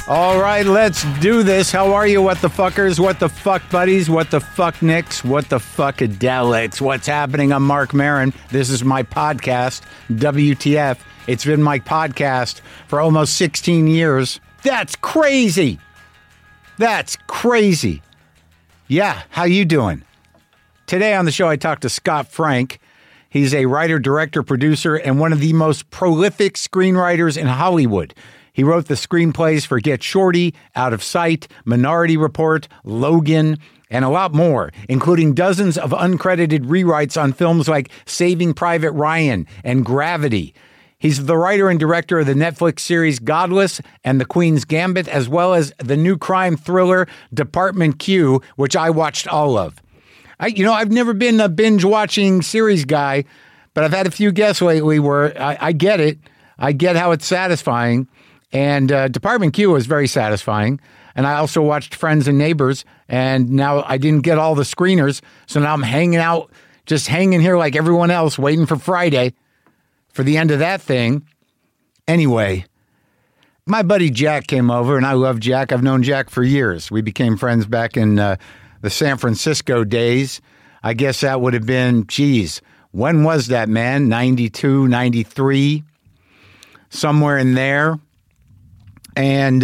All right, let's do this. How are you, what the fuckers? What the fuck buddies? What the fuck nicks? What the fuckadelics? What's happening? I'm Mark Maron. This is my podcast, WTF. It's been my podcast for almost 16 years. That's crazy. That's crazy. Yeah, how you doing? Today on the show, I talked to Scott Frank. He's a writer, director, producer, and one of the most prolific screenwriters in Hollywood. He wrote the screenplays for Get Shorty, Out of Sight, Minority Report, Logan, and a lot more, including dozens of uncredited rewrites on films like Saving Private Ryan and Gravity. He's the writer and director of the Netflix series Godless and The Queen's Gambit, as well as the new crime thriller Department Q, which I watched all of. I've never been a binge-watching series guy, but I've had a few guests lately where I get it. I get how it's satisfying. And Department Q was very satisfying. And I also watched Friends and Neighbors. And now I didn't get all the screeners. So now I'm hanging out, just hanging here like everyone else, waiting for Friday for the end of that thing. Anyway, my buddy Jack came over, and I love Jack. I've known Jack for years. We became friends back in the San Francisco days. I guess that would have been, when was that, man? 92, 93, somewhere in there. And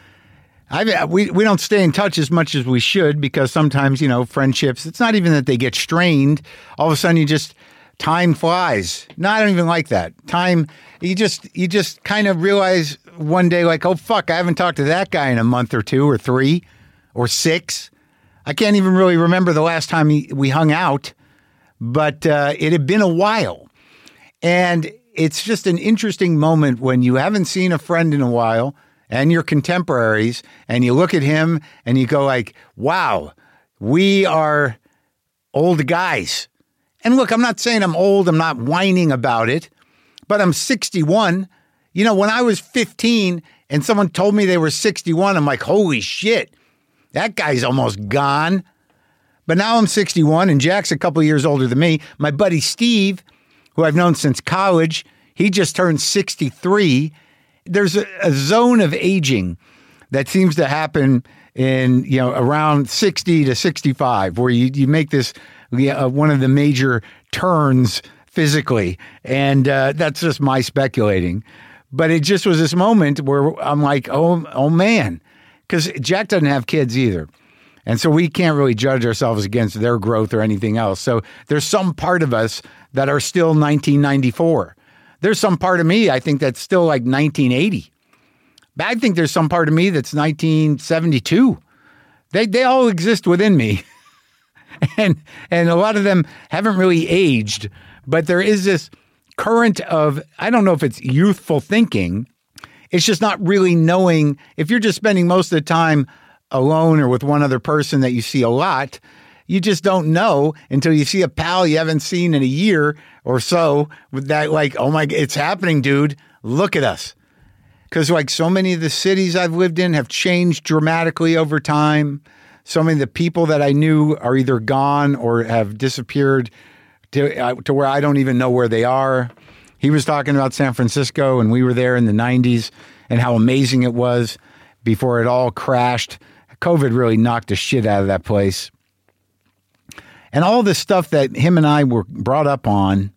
we don't stay in touch as much as we should because sometimes, friendships, it's not even that they get strained. All of a sudden time flies. No, I don't even like that. Time, you just kind of realize one day like, oh, fuck, I haven't talked to that guy in a month or two or 3 or 6. I can't even really remember the last time we hung out, but it had been a while. And it's just an interesting moment when you haven't seen a friend in a while and you're contemporaries and you look at him and you go like, wow, we are old guys. And look, I'm not saying I'm old. I'm not whining about it, but I'm 61. When I was 15 and someone told me they were 61, I'm like, holy shit, that guy's almost gone. But now I'm 61 and Jack's a couple years older than me. My buddy Steve, who I've known since college, he just turned 63. There's a zone of aging that seems to happen in, around 60 to 65, where you make this one of the major turns physically. And that's just my speculating. But it just was this moment where I'm like, oh man, because Jack doesn't have kids either. And so we can't really judge ourselves against their growth or anything else. So there's some part of us that are still 1994. There's some part of me, I think, that's still like 1980. But I think there's some part of me that's 1972. They all exist within me. and a lot of them haven't really aged. But there is this current of, I don't know if it's youthful thinking. It's just not really knowing. If you're just spending most of the time alone or with one other person that you see a lot, you just don't know until you see a pal you haven't seen in a year or so with that, like, oh my, it's happening, dude. Look at us. Because like so many of the cities I've lived in have changed dramatically over time. So many of the people that I knew are either gone or have disappeared to where I don't even know where they are. He was talking about San Francisco, and we were there in the 90s and how amazing it was before it all crashed. COVID really knocked the shit out of that place. And all this stuff that him and I were brought up on,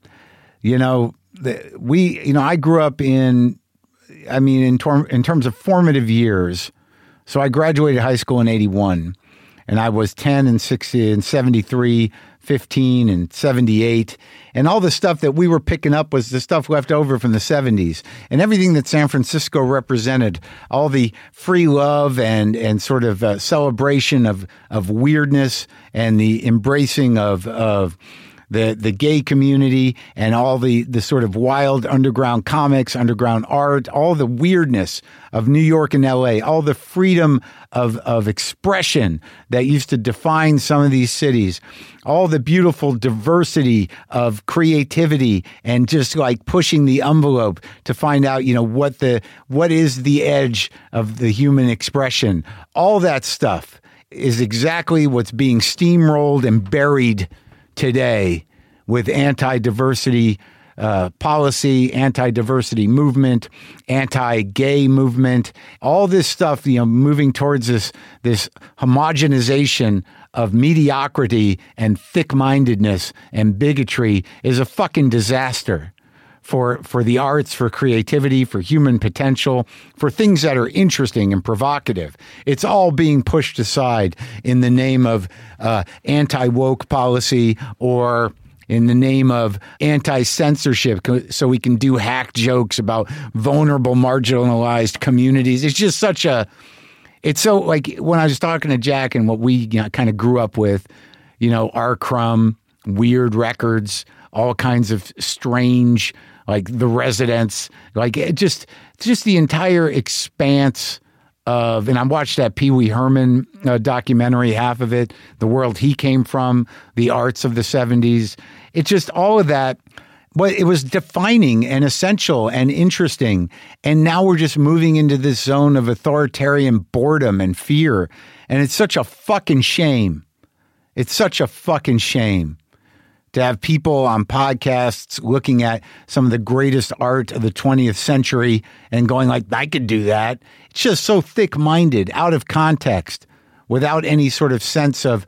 I grew up in terms of formative years. So I graduated high school in 81, and I was 10 and 60 and 73, 15 and 78. And all the stuff that we were picking up was the stuff left over from the 70s and everything that San Francisco represented, all the free love and sort of celebration of weirdness and the embracing of the gay community and all the sort of wild underground comics, underground art, all the weirdness of New York and LA, all the freedom of expression that used to define some of these cities, all the beautiful diversity of creativity and just like pushing the envelope to find out, what is the edge of the human expression. All that stuff is exactly what's being steamrolled and buried today with anti-diversity policy, anti-diversity movement, anti-gay movement, all this stuff, moving towards this homogenization of mediocrity and thick-mindedness and bigotry is a fucking disaster for the arts, for creativity, for human potential, for things that are interesting and provocative. It's all being pushed aside in the name of anti-woke policy or in the name of anti-censorship so we can do hack jokes about vulnerable, marginalized communities. It's just it's so like when I was talking to Jack and what we kind of grew up with, R. Crumb, Weird Records, all kinds of strange, like The Residents, like just the entire expanse of, and I watched that Pee Wee Herman documentary, half of it, the world he came from, the arts of the 70s. It's just all of that. But it was defining and essential and interesting. And now we're just moving into this zone of authoritarian boredom and fear. And it's such a fucking shame. It's such a fucking shame to have people on podcasts looking at some of the greatest art of the 20th century and going like, I could do that. It's just so thick-minded, out of context, without any sort of sense of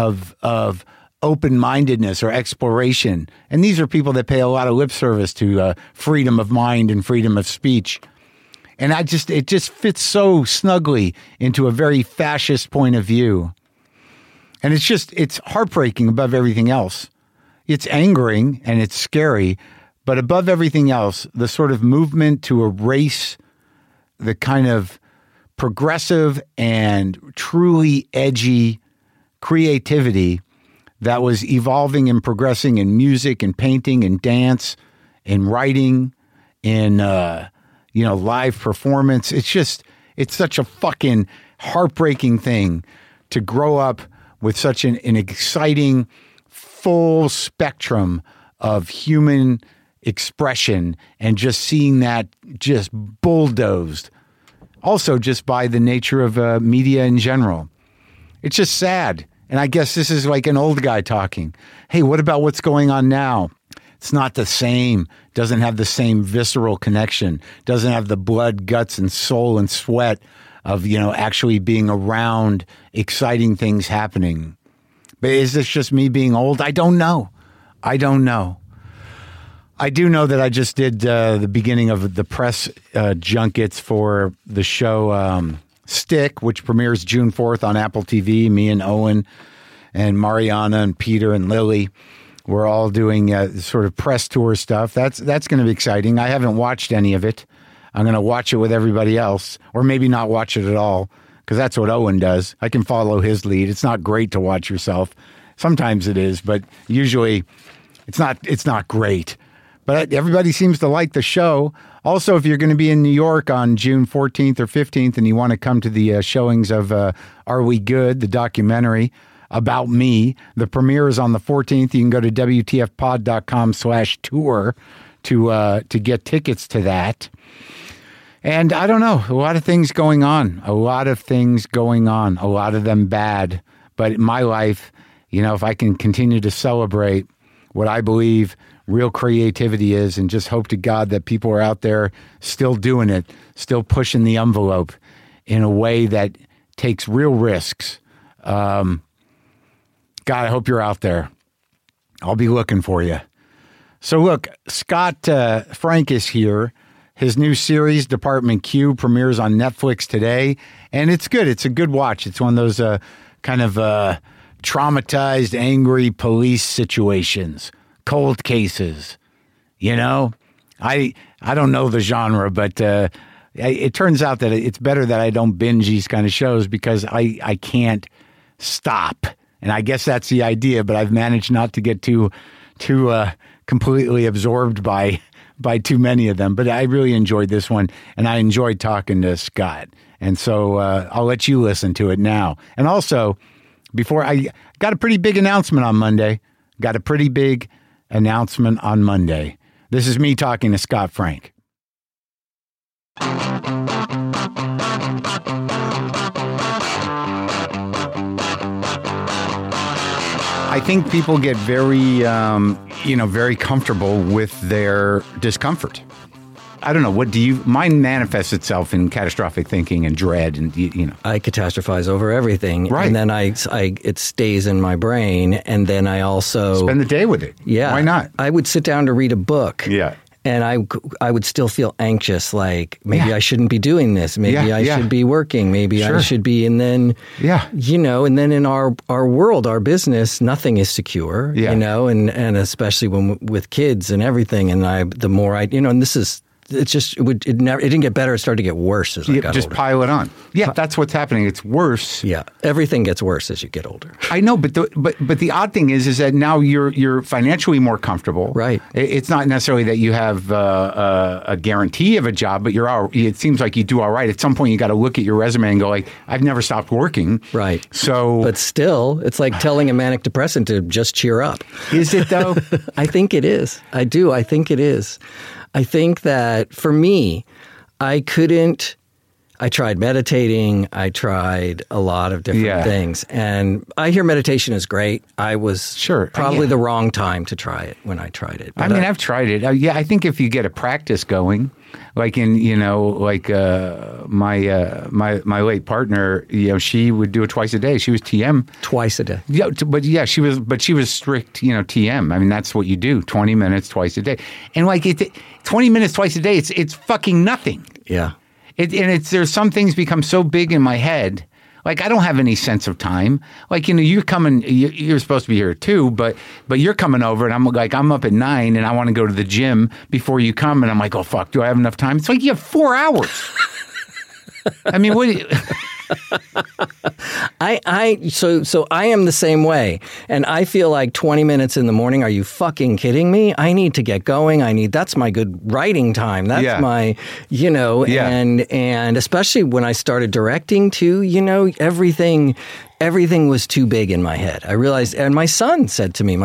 open-mindedness or exploration. And these are people that pay a lot of lip service to freedom of mind and freedom of speech. And it just fits so snugly into a very fascist point of view. And it's heartbreaking above everything else. It's angering and it's scary, but above everything else, the sort of movement to erase the kind of progressive and truly edgy creativity that was evolving and progressing in music and painting and dance and writing in, live performance. It's such a fucking heartbreaking thing to grow up with such an exciting, full spectrum of human expression and just seeing that just bulldozed. Also just by the nature of media in general. It's just sad. And I guess this is like an old guy talking. Hey, what about what's going on now? It's not the same. Doesn't have the same visceral connection. Doesn't have the blood, guts, and soul and sweat of, actually being around exciting things happening. But is this just me being old? I don't know. I do know that I just did the beginning of the press junkets for the show Stick, which premieres June 4th on Apple TV. Me and Owen and Mariana and Peter and Lily, we're all doing sort of press tour stuff. That's going to be exciting. I haven't watched any of it. I'm going to watch it with everybody else, or maybe not watch it at all, because that's what Owen does. I can follow his lead. It's not great to watch yourself. Sometimes it is, but usually it's not great. But everybody seems to like the show. Also, if you're going to be in New York on June 14th or 15th and you want to come to the showings of Are We Good, the documentary about me, the premiere is on the 14th. You can go to WTFpod.com/tour to get tickets to that. And I don't know, a lot of things going on, a lot of them bad. But in my life, if I can continue to celebrate what I believe real creativity is and just hope to God that people are out there still doing it, still pushing the envelope in a way that takes real risks. God, I hope you're out there. I'll be looking for you. So look, Scott Frank is here. His new series, Department Q, premieres on Netflix today, and it's good. It's a good watch. It's one of those kind of traumatized, angry police situations, cold cases. I don't know the genre, but it turns out that it's better that I don't binge these kind of shows because I can't stop. And I guess that's the idea, but I've managed not to get too completely absorbed by too many of them. But I really enjoyed this one, and I enjoyed talking to Scott. And so I'll let you listen to it now. And also, before I got a pretty big announcement on Monday. This is me talking to Scott Frank. I think people get very, very comfortable with their discomfort. I don't know. Mine manifests itself in catastrophic thinking and dread and, I catastrophize over everything. Right. And then it stays in my brain. And then I also... Spend the day with it. Yeah. Why not? I would sit down to read a book. Yeah. And I would still feel anxious, like maybe I shouldn't be doing this. Maybe I should be working. Maybe I should be. And then, and then in our world, our business, nothing is secure, and especially with kids and everything. And the more and this is, it didn't get better. It started to get worse as I got just older. pile it on. Yeah, that's what's happening. It's worse. Yeah, everything gets worse as you get older. I know, but the odd thing is that now you're financially more comfortable. Right. It's not necessarily that you have a guarantee of a job, but it seems like you do all right. At some point, you got to look at your resume and go like, I've never stopped working. Right. So, but still, it's like telling a manic depressant to just cheer up. Is it though? I think it is. I do. I think it is. I think that for me, I tried meditating. I tried a lot of different things. And I hear meditation is great. I was probably the wrong time to try it when I tried it. But I've tried it. I think if you get a practice going, like my late partner, she would do it twice a day. She was TM. Twice a day. Yeah, she was strict, TM. I mean, that's what you do, 20 minutes twice a day. And 20 minutes twice a day, it's fucking nothing. Yeah. There's some things become so big in my head. Like, I don't have any sense of time. Like, you're coming, you're supposed to be here too, but you're coming over and I'm up at 9 and I want to go to the gym before you come. And I'm like, oh, fuck, do I have enough time? It's like, you have 4 hours. I mean, what do you... So I am the same way. And I feel like 20 minutes in the morning, are you fucking kidding me? I need to get going. That's my good writing time. That's my, and especially when I started directing too, everything was too big in my head. I realized, and my son said to me,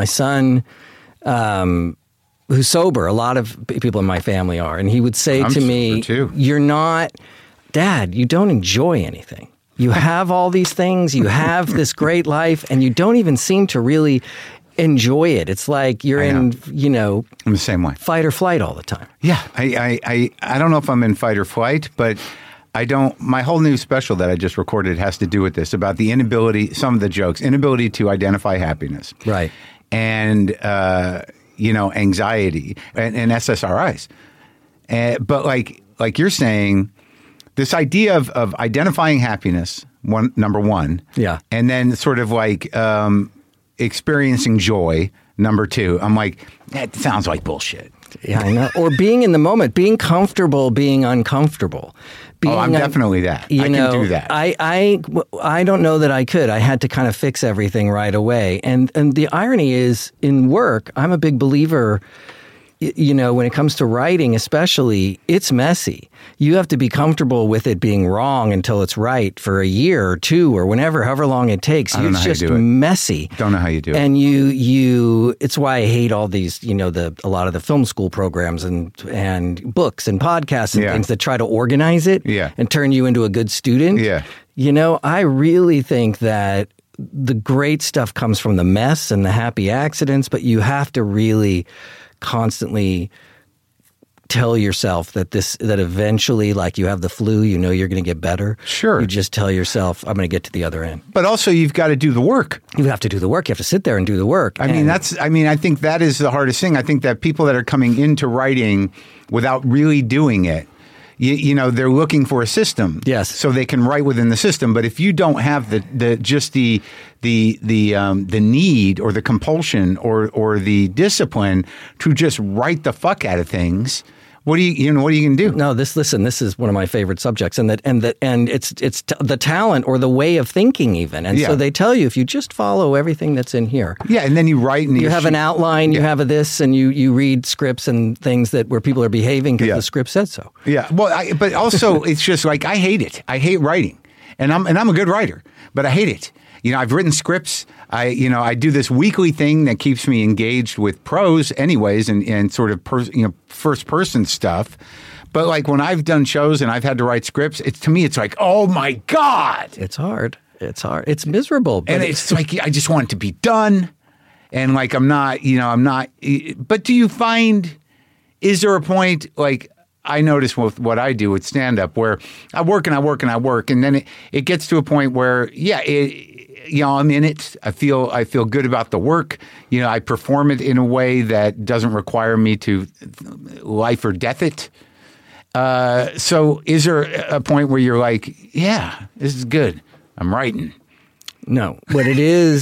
who's sober, a lot of people in my family are, and he would say to me, you're not, Dad, you don't enjoy anything. You have all these things, you have this great life, and you don't even seem to really enjoy it. It's like you're in, I'm the same way. Fight or flight all the time. Yeah. I don't know if I'm in fight or flight, but I don't, my whole new special that I just recorded has to do with this, about the some of the jokes, inability to identify happiness. Right. And, anxiety and SSRIs. But like you're saying, this idea of identifying happiness, number one, and then sort of like experiencing joy, number two. I'm like, that sounds like bullshit. Yeah, I know. Or being in the moment, being comfortable, being uncomfortable. I'm definitely that. I can do that. I don't know that I could. I had to kind of fix everything right away. And the irony is, in work, I'm a big believer. When it comes to writing especially, it's messy. You have to be comfortable with it being wrong until it's right for a year or two or however long it takes. It's just messy. Don't know how you do it. And it's why I hate all these, a lot of the film school programs and books and podcasts and things that try to organize it and turn you into a good student. Yeah. I really think that the great stuff comes from the mess and the happy accidents, but you have to really constantly tell yourself that eventually, like you have the flu, you're going to get better. Sure. You just tell yourself, I'm going to get to the other end. But also you've got to do the work. You have to do the work. You have to sit there and do the work. I think that is the hardest thing. I think that people that are coming into writing without really doing it, they're looking for a system. Yes. So they can write within the system. But if you don't have the need or the compulsion or the discipline to just write the fuck out of things, what are you going to do? No, this is one of my favorite subjects, and it's the talent or the way of thinking even. And so they tell you, if you just follow everything that's in here. Yeah, and then you write and you have an outline, you have this, and you read scripts and things where people are behaving because the script said so. Yeah. Well, but also it's just like, I hate it. I hate writing. And I'm a good writer, but I hate it. I've written scripts. I do this weekly thing that keeps me engaged with prose anyways and sort of first person stuff. But like when I've done shows and I've had to write scripts, to me, it's like, oh my God. It's hard. It's hard. It's miserable. But and it's like, I just want it to be done. And like, I'm not, but do you find, is there a point, like, I notice with what I do with stand-up where I work and I work and I work, and then it gets to a point where, I'm in it. I feel good about the work. I perform it in a way that doesn't require me to life or death it. So is there a point where you're like, yeah, this is good, I'm writing? No. What it is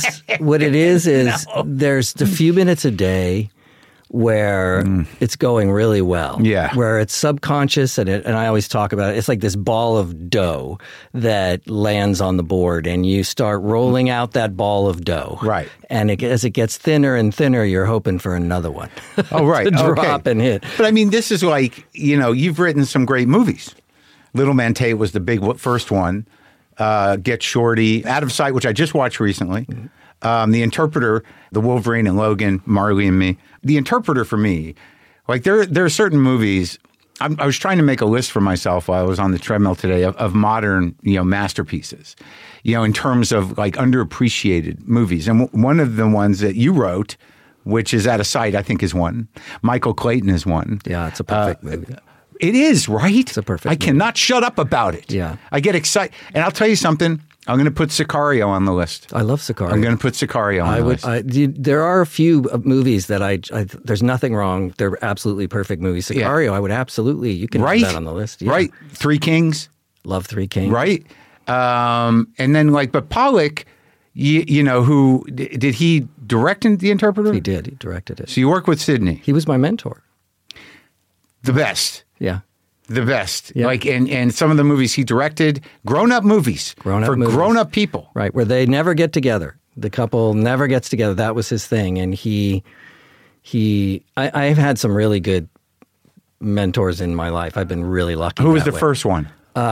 no. There's a few minutes a day where it's going really well. Yeah. Where it's subconscious, and I always talk about it. It's like this ball of dough that lands on the board, and you start rolling out that ball of dough. Right. And as it gets thinner and thinner, you're hoping for another one. Oh, right. to drop and hit. But I mean, this is like, you've written some great movies. Little Man Tate was the big first one. Get Shorty, Out of Sight, which I just watched recently. The Interpreter, The Wolverine and Logan, Marley and Me. The Interpreter for me, like there are certain movies. I was trying to make a list for myself while I was on the treadmill today of modern, masterpieces, in terms of like underappreciated movies. And one of the ones that you wrote, which is Out of Sight, I think is one. Michael Clayton is one. Yeah, it's a perfect movie. It is, right? It's a perfect movie. Cannot shut up about it. Yeah. I get excited. And I'll tell you something. I'm going to put Sicario on the list. I love Sicario. I'm going to put Sicario on the list. There are a few movies that there's nothing wrong. They're absolutely perfect movies. Sicario, I would absolutely, you can put that on the list. Yeah. Right. Three Kings. Love Three Kings. Right. And then but Pollock, who, did he direct The Interpreter? He did. He directed it. So you work with Sidney. He was my mentor. The best. Yeah. The best. Yeah. Like, and some of the movies he directed, grown-up movies. Grown-up people. Right, where they never get together. The couple never gets together. That was his thing. And I've had some really good mentors in my life. I've been really lucky. Who was the first one?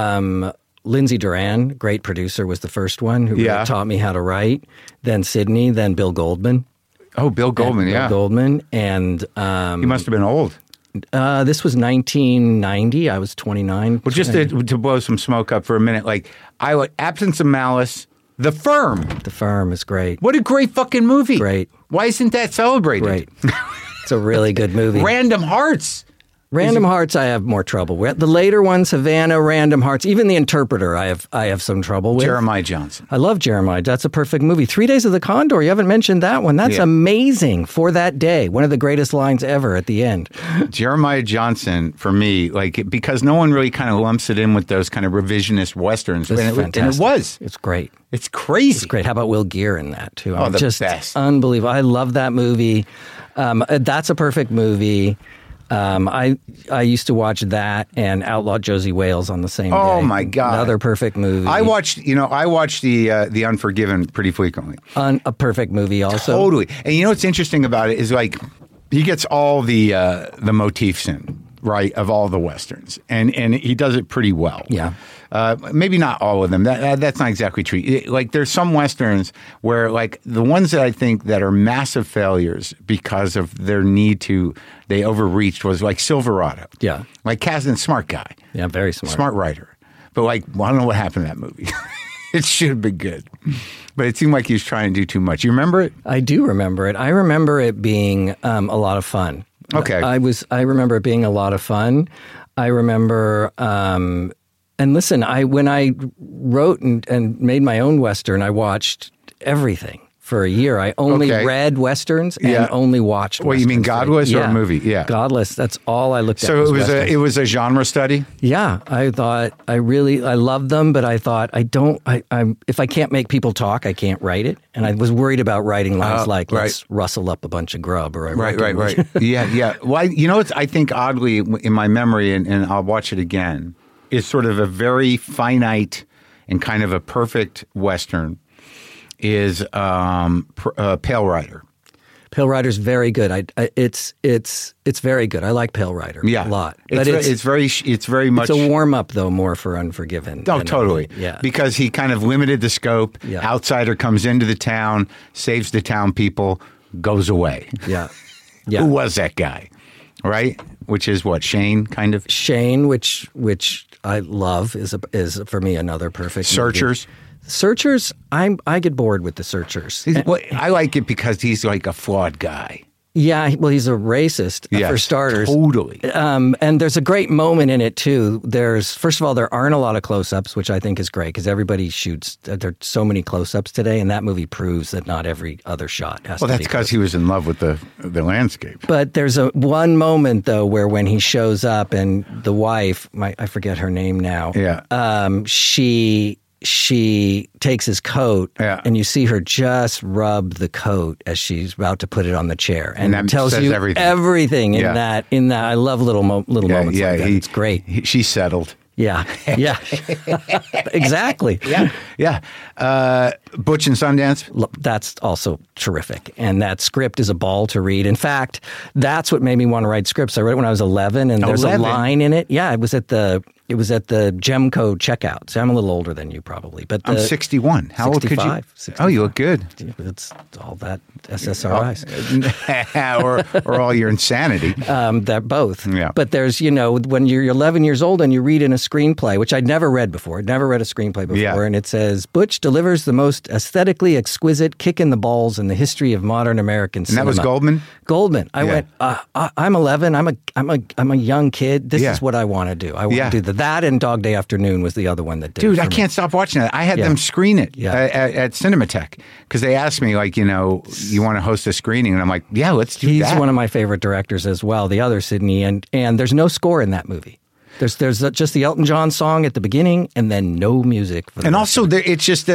Lindsay Duran, great producer, was the first one who really taught me how to write. Then Sidney, then Bill Goldman. Oh, Bill Goldman, Bill Goldman. And he must have been old. This was 1990. I was 29. Well, just to blow some smoke up for a minute, like, Absence of Malice, The Firm. The Firm is great. What a great fucking movie. Great. Why isn't that celebrated? Great. It's a really good movie. Random Hearts. Random Hearts, I have more trouble with. The later ones, Havana, Random Hearts, even The Interpreter, I have some trouble with. Jeremiah Johnson. I love Jeremiah. That's a perfect movie. 3 Days of the Condor, you haven't mentioned that one. That's amazing for that day. One of the greatest lines ever at the end. Jeremiah Johnson, for me, like, because no one really kind of lumps it in with those kind of revisionist Westerns. It's fantastic. And it was. It's great. It's crazy. It's great. How about Will Geer in that, too? Oh, the best. Unbelievable. I love that movie. That's a perfect movie. I used to watch that and Outlaw Josie Wales on the same day. Oh my God. Another perfect movie. I watched the Unforgiven pretty frequently. A perfect movie also. Totally. And what's interesting about it is, like, he gets all the motifs in, right, of all the Westerns. And he does it pretty well. Yeah. Maybe not all of them. That's not exactly true. Like, there's some Westerns where, like, the ones that I think that are massive failures because of their they overreached was like Silverado. Yeah. Like, Kasdan, smart guy. Yeah, very smart. Smart writer. But, like, I don't know what happened to that movie. It should have been good. But it seemed like he was trying to do too much. You remember it? I do remember it. I remember it being a lot of fun. Okay. I remember it being a lot of fun. I remember... and listen, when I wrote and made my own Western, I watched everything for a year. I only read Westerns and only watched Westerns. Well, you mean Godless or a movie? Yeah. Godless. That's all I looked at. So it was a genre study? Yeah. I thought I loved them, but I thought if I can't make people talk, I can't write it. And I was worried about writing lines let's rustle up a bunch of grub. Or Right. Yeah. Well, I think oddly in my memory, and I'll watch it again, is sort of a very finite and kind of a perfect Western is Pale Rider. Pale Rider's very good. It's very good. I like Pale Rider a lot. It's very much... It's a warm-up, though, more for Unforgiven. Oh, totally. Yeah. Because he kind of limited the scope. Yeah. Outsider comes into the town, saves the town people, goes away. Yeah. Who was that guy? Right? Which is what? Shane, kind of? Shane, which I love, is for me another perfect Searchers. movie. Searchers, I get bored with the Searchers. I like it because he's like a flawed guy. Yeah, well, he's a racist, for starters. Totally. And there's a great moment in it, too. First of all, there aren't a lot of close-ups, which I think is great, because everybody shoots. There are so many close-ups today, and that movie proves that not every other shot has to be. Well, that's because he was in love with the landscape. But there's one moment, though, where when he shows up and the wife, I forget her name now, she takes his coat, and you see her just rub the coat as she's about to put it on the chair, and it tells you everything in that. I love little moments like that. It's great. She's settled. Yeah, exactly. Yeah. Butch and Sundance. That's also terrific, and that script is a ball to read. In fact, that's what made me want to write scripts. I read it when I was 11, and there's a line in it. Yeah, it was at the Gemco checkout. So I'm a little older than you probably, but I'm 61. How 65, old could you? 65. Oh, you look good. It's all that SSRIs, or all your insanity. That both. Yeah. But there's when you're 11 years old and you read in a screenplay, which I'd never read before. I'd never read a screenplay before, and it says Butch delivers the most aesthetically exquisite kick in the balls in the history of modern American cinema. And that was Goldman. Goldman. I went. I'm 11. I'm a young kid. This is what I want to do. I want to do that, and Dog Day Afternoon was the other one that did. Dude, I can't stop watching that. I had them screen it at Cinematheque because they asked me, like, you want to host a screening, and I'm like, yeah, let's do that. He's one of my favorite directors as well. The other Sidney, and there's no score in that movie. There's just the Elton John song at the beginning, and then no music. And also, it's just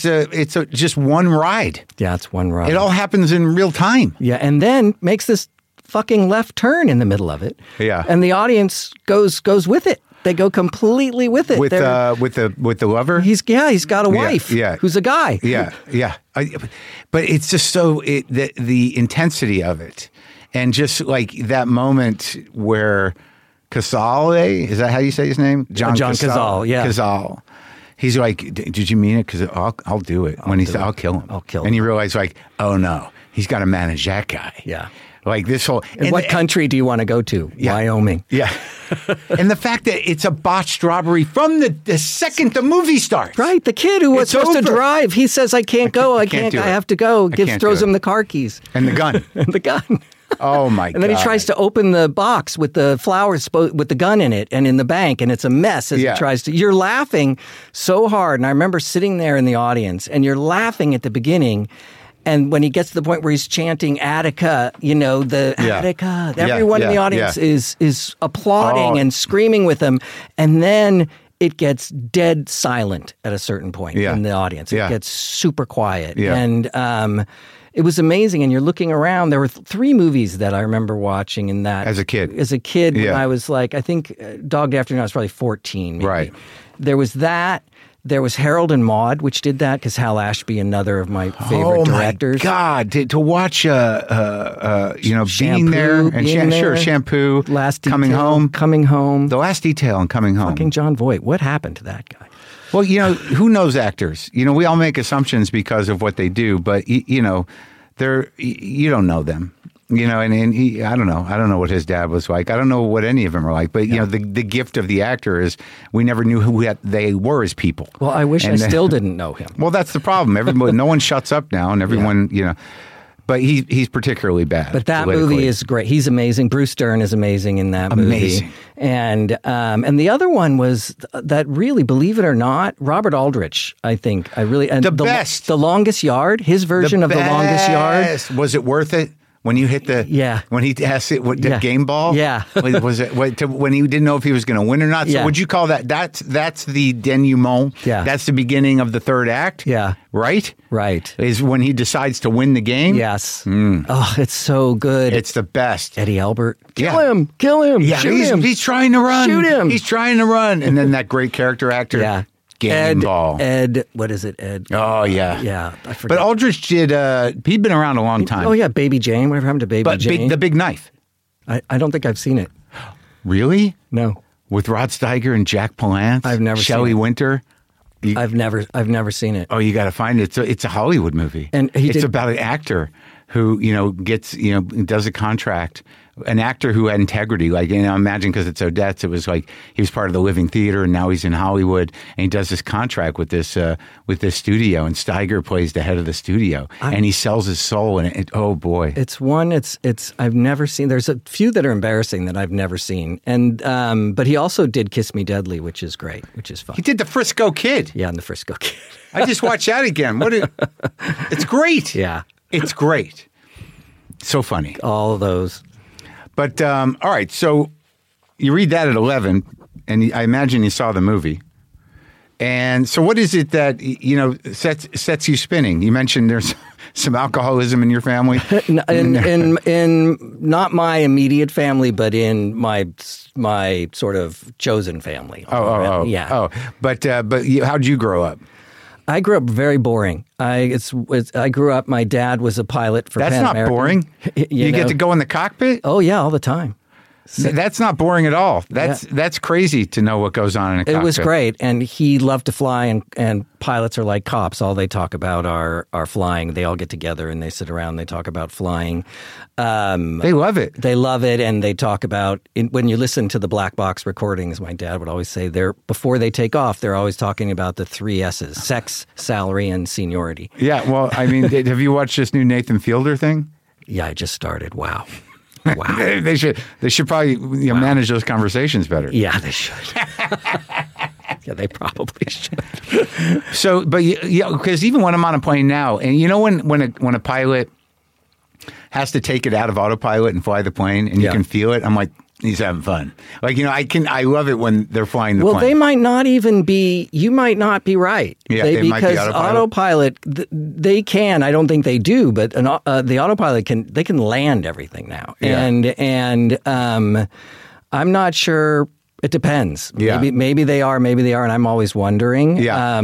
just one ride. Yeah, it's one ride. It all happens in real time. Yeah, and then makes this fucking left turn in the middle of it. Yeah, and the audience goes with it. They go completely with it. With the lover. He's got a wife. Who's a guy. Yeah. But it's just the intensity of it, and just like that moment where Cazale, is that how you say his name? John Cazale. Yeah, Cazale. He's like, did you mean it? Because I'll do it. When he said, I'll kill him. I'll kill him. And you realize, like, oh no, he's got to manage that guy. Yeah. Like this whole... What country do you want to go to? Wyoming. Yeah. And the fact that it's a botched robbery from the second the movie starts. Right. The kid who was supposed to drive, he says, I can't go. I have to go. Throws him the car keys. And the gun. And the gun. Oh, my God. And then he tries to open the box with the flowers with the gun in it and in the bank, and it's a mess as he tries to... You're laughing so hard. And I remember sitting there in the audience, and you're laughing at the beginning. And when he gets to the point where he's chanting Attica, Attica, everyone in the audience is applauding and screaming with him. And then it gets dead silent at a certain point in the audience. It gets super quiet. Yeah. And it was amazing. And you're looking around. There were 3 movies that I remember watching in that. As a kid, when I was like, I think Dog Day Afternoon, I was probably 14. Maybe. Right. There was that. There was Harold and Maude, which did that, because Hal Ashby, another of my favorite directors. Oh, my God. To watch, Being There, and Shampoo, Coming Home. The Last Detail and Coming Home. Fucking John Voight. What happened to that guy? Well, who knows actors? We all make assumptions because of what they do, but, you don't know them. And he, I don't know what his dad was like. I don't know what any of them are like. But, the gift of the actor is we never knew who they were as people. Well, I wish I still didn't know him. Well, that's the problem. No one shuts up now, and everyone, But he's particularly bad. But that movie is great. He's amazing. Bruce Dern is amazing in that movie. Amazing. And the other one was that, really, believe it or not, Robert Aldrich, I think. The best. The Longest Yard, his version of The Longest Yard. Was it worth it? When you hit when he asked it, the game ball? Yeah. Was it when he didn't know if he was going to win or not? So would you call that's the denouement? Yeah. That's the beginning of the third act? Yeah. Right? Right. Is when he decides to win the game? Yes. Oh, it's so good. It's the best. Eddie Albert. Kill him. Yeah. Shoot him. He's trying to run. Shoot him. He's trying to run. And then that great character actor. Yeah. Ed, what is it, Ed? Oh, yeah. Yeah, I forget. But Aldrich he'd been around a long time. Oh, yeah, Baby Jane. Whatever happened to Baby Jane? The Big Knife. I don't think I've seen it. Really? No. With Rod Steiger and Jack Palance? I've never seen it. Shelley Winter? I've never seen it. Oh, you got to find it. It's a Hollywood movie. And it's about an actor who, does a contract an actor who had integrity. Like, imagine because it's Odets, it was like he was part of the Living Theater, and now he's in Hollywood, and he does this contract with this studio, and Steiger plays the head of the studio, and he sells his soul. And oh boy, it's I've never seen. There's a few that are embarrassing that I've never seen, and but he also did Kiss Me Deadly, which is great, which is fun. He did the Frisco Kid. Yeah, and the Frisco Kid. I just watched that again. It's great. Yeah, it's great. So funny. All of those. But, all right, so you read that at 11, and I imagine you saw the movie. And so what is it that, sets you spinning? You mentioned there's some alcoholism in your family. in not my immediate family, but in my sort of chosen family. Yeah. Oh, but how'd you grow up? I grew up very boring. I grew up. My dad was a pilot for Pan American. That's not boring. You get to go in the cockpit? Oh yeah, all the time. That's not boring at all. That's crazy to know what goes on in a cockpit. It was great, and he loved to fly, and pilots are like cops. All they talk about are flying. They all get together and they sit around and they talk about flying. They love it. They love it, and they talk about, when you listen to the black box recordings, my dad would always say, before they take off, they're always talking about the 3 S's: sex, salary, and seniority. Yeah, well, I mean, have you watched this new Nathan Fielder thing? Yeah, I just started. Wow. They should probably manage those conversations better. Yeah, they should. Yeah, they probably should. So, but because even when I'm on a plane now, and when a pilot has to take it out of autopilot and fly the plane, and you can feel it, I'm like, he's having fun. Like, I love it when they're flying the plane. Well, they might not even be, you might not be right. Yeah, they might be autopilot, they can, I don't think they do, but the autopilot they can land everything now. Yeah. And I'm not sure. It depends. Yeah. Maybe they are, and I'm always wondering.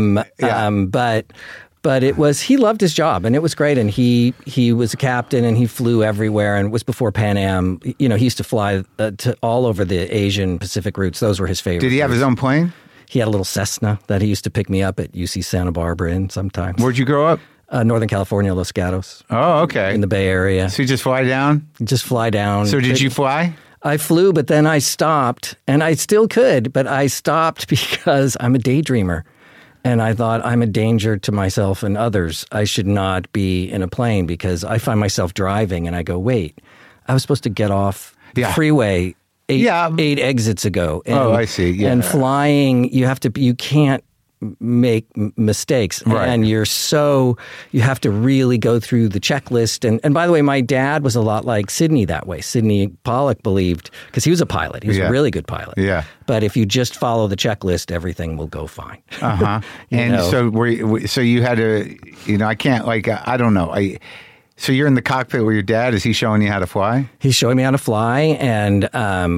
Yeah. But he loved his job, and it was great. And he was a captain, and he flew everywhere, and it was before Pan Am. He used to fly to all over the Asian Pacific routes. Those were his favorite. Did he have his own plane? He had a little Cessna that he used to pick me up at UC Santa Barbara in sometimes. Where'd you grow up? Northern California, Los Gatos. Oh, okay. In the Bay Area. So you just fly down? Just fly down. So did you fly? I flew, but then I stopped, and I still could, but I stopped because I'm a daydreamer. And I thought, I'm a danger to myself and others. I should not be in a plane, because I find myself driving and I go, wait, I was supposed to get off the freeway eight exits ago. And, I see. Yeah. And flying, you can't make mistakes. Right. And you have to really go through the checklist. And by the way, my dad was a lot like Sidney that way. Sidney Pollack believed, because he was a pilot. He was a really good pilot. Yeah. But if you just follow the checklist, everything will go fine. Uh-huh. And so you had to, I can't, I don't know. So you're in the cockpit with your dad. Is he showing you how to fly? He's showing me how to fly, and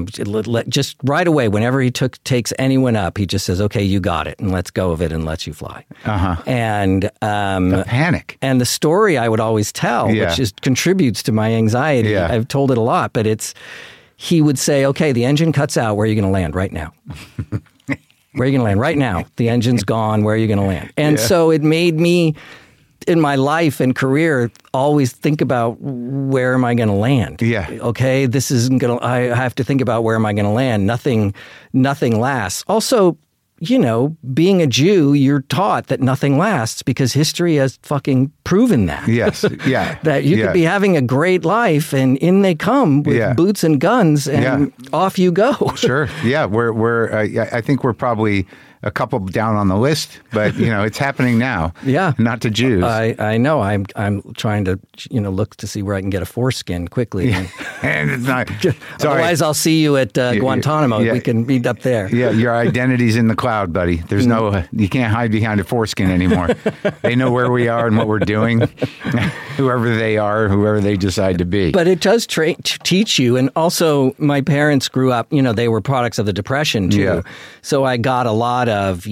just right away, whenever he takes anyone up, he just says, "Okay, you got it, and let's go of it," and lets you fly. Uh-huh. And the panic. And the story I would always tell, which contributes to my anxiety. Yeah. I've told it a lot, but he would say, "Okay, the engine cuts out. Where are you going to land right now?" Where are you going to land right now? The engine's gone. Where are you going to land? And so it made me, in my life and career, always think about, where am I going to land? Yeah. Okay, this isn't going to, I have to think about, where am I going to land? Nothing lasts. Also, being a Jew, you're taught that nothing lasts, because history has fucking proven that. Yes. Yeah. That you could be having a great life, and in they come with boots and guns, and off you go. Sure. Yeah. I think we're probably a couple down on the list, but it's happening now. Yeah, not to Jews. I know. I'm trying to look to see where I can get a foreskin quickly. And it's not. Otherwise, I'll see you at Guantanamo. Yeah, we can meet up there. Yeah, your identity's in the cloud, buddy. There's you can't hide behind a foreskin anymore. They know where we are and what we're doing. Whoever they are, whoever they decide to be. But it does teach you, and also my parents grew up. They were products of the Depression too. Yeah. So I got a lot of,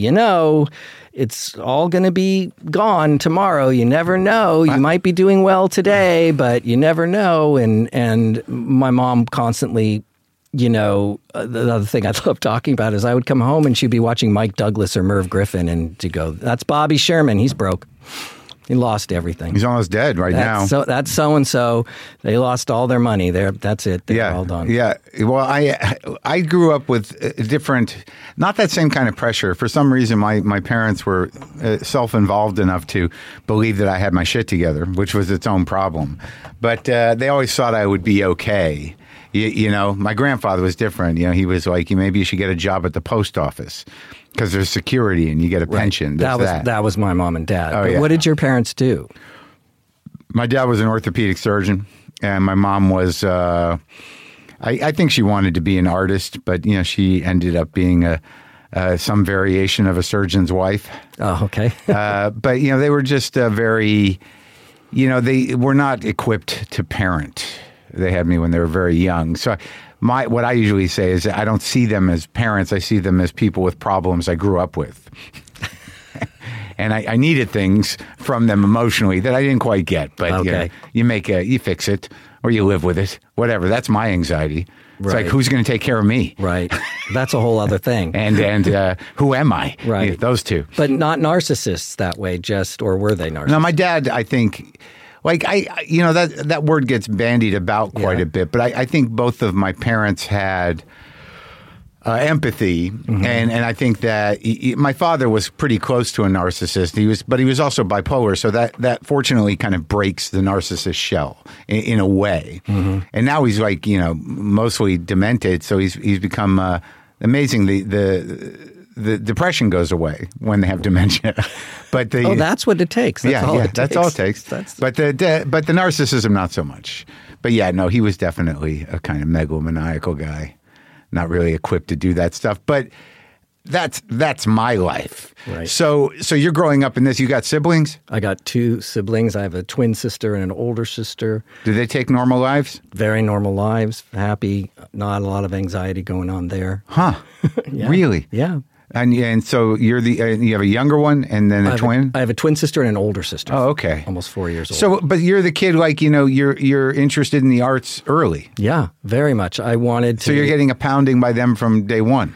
it's all going to be gone tomorrow. You never know. You might be doing well today, but you never know. And my mom constantly, the other thing I love talking about is I would come home and she'd be watching Mike Douglas or Merv Griffin, and to go, that's Bobby Sherman. He's broke. He lost everything. He's almost dead now. So that's so-and-so. They lost all their money. That's it. They're all done. Yeah. Well, I grew up with different, not that same kind of pressure. For some reason, my parents were self-involved enough to believe that I had my shit together, which was its own problem. But they always thought I would be okay. You know, my grandfather was different. You know, he was like, maybe you should get a job at the post office because there's security and you get a pension. That was my mom and dad. Oh, but what did your parents do? My dad was an orthopedic surgeon, and my mom was. I think she wanted to be an artist, but you know, she ended up being some variation of a surgeon's wife. Oh, okay. But you know, they were just very. You know, they were not equipped to parent. They had me when they were very young. So what I usually say is I don't see them as parents. I see them as people with problems I grew up with. And I needed things from them emotionally that I didn't quite get. But okay. You know, you fix it or you live with it, whatever. That's my anxiety. It's right. like, who's going to take care of me? Right. That's a whole other thing. and who am I? Right. Yeah, those two. But not narcissists that way, or were they narcissists? No, my dad, I think... Like, you know, that word gets bandied about quite a bit, but I think both of my parents had empathy, and I think that my father was pretty close to a narcissist. But he was also bipolar, so that fortunately kind of breaks the narcissist shell in a way. Mm-hmm. And now he's like, you know, mostly demented, so he's become amazing. The depression goes away when they have dementia, but that's what it takes. That's all it takes. But the narcissism, not so much. But yeah, no, he was definitely a kind of megalomaniacal guy, not really equipped to do that stuff. But that's my life. Right. So you're growing up in this. You got siblings? I got 2 siblings. I have a twin sister and an older sister. Do they take normal lives? Very normal lives. Happy. Not a lot of anxiety going on there. Huh? Yeah. Really? Yeah. And so you're you have a younger one and then a twin? I have a twin sister and an older sister. Oh, okay. Almost 4 years old. So, but you're the kid, like, you know, you're interested in the arts early. Yeah, very much. I wanted to. So you're getting a pounding by them from day one?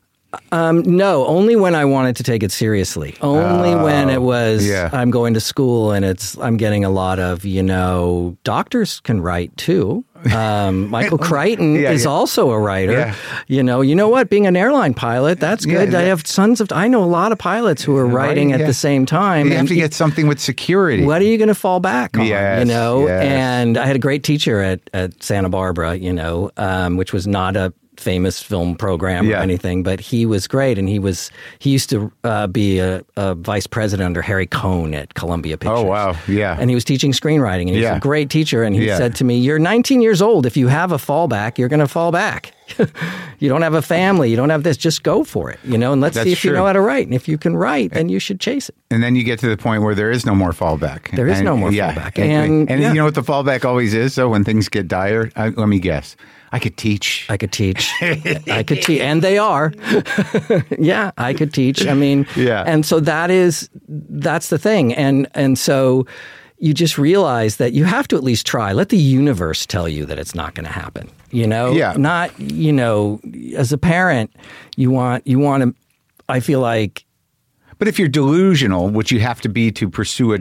No, only when I wanted to take it seriously. Only when it was, I'm going to school and I'm getting a lot of, you know, doctors can write too. Michael Crichton is also a writer. Yeah. You know what? Being an airline pilot, that's good. Yeah, I know a lot of pilots who are writing at the same time. You have to get something with security. What are you going to fall back on? Yes, you know? Yes. And I had a great teacher at Santa Barbara, you know, which was not a famous film program or anything, but he was great, and he used to be a vice president under Harry Cohn at Columbia Pictures. Oh wow, yeah. And he was teaching screenwriting, and he's a great teacher. And he said to me, "You're 19 years old. If you have a fallback, you're going to fall back. You don't have a family. You don't have this. Just go for it. You know, and let's see if you know how to write. And if you can write, then you should chase it." And then you get to the point where there is no more fallback. There is no more fallback. And you know what the fallback always is? So when things get dire, let me guess. I could teach. I could teach. And they are. Yeah, I could teach. I mean, and so that's the thing. And so you just realize that you have to at least try. Let the universe tell you that it's not going to happen. You know? Yeah. Not, you know, as a parent, you want to, I feel like. But if you're delusional, which you have to be to pursue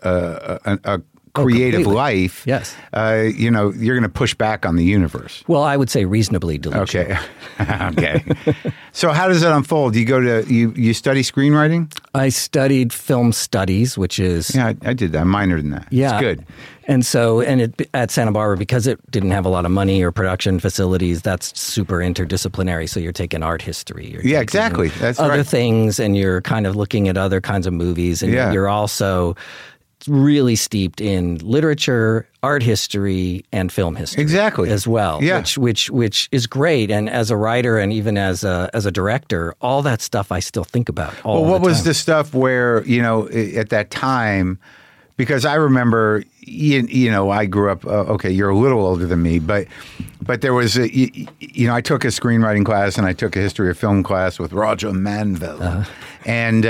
a creative life, yes, you know, you're going to push back on the universe. Well, I would say reasonably delusional. Okay. So how does that unfold? You go to you study screenwriting? I studied film studies, which is I did that. I minored in that. Yeah, it's good. And so, at Santa Barbara, because it didn't have a lot of money or production facilities, that's super interdisciplinary. So you're taking art history. You're exactly. That's other things, and you're kind of looking at other kinds of movies, and you're also really steeped in literature, art history, and film history. Exactly. As well. Yeah. Which is great. And as a writer and even as a director, all that stuff I still think about all the time. Well, what was the stuff where, you know, at that time, because I remember, you know, I grew up, okay, you're a little older than me, but there was, you know, I took a screenwriting class and I took a history of film class with Roger Manville. Uh-huh. And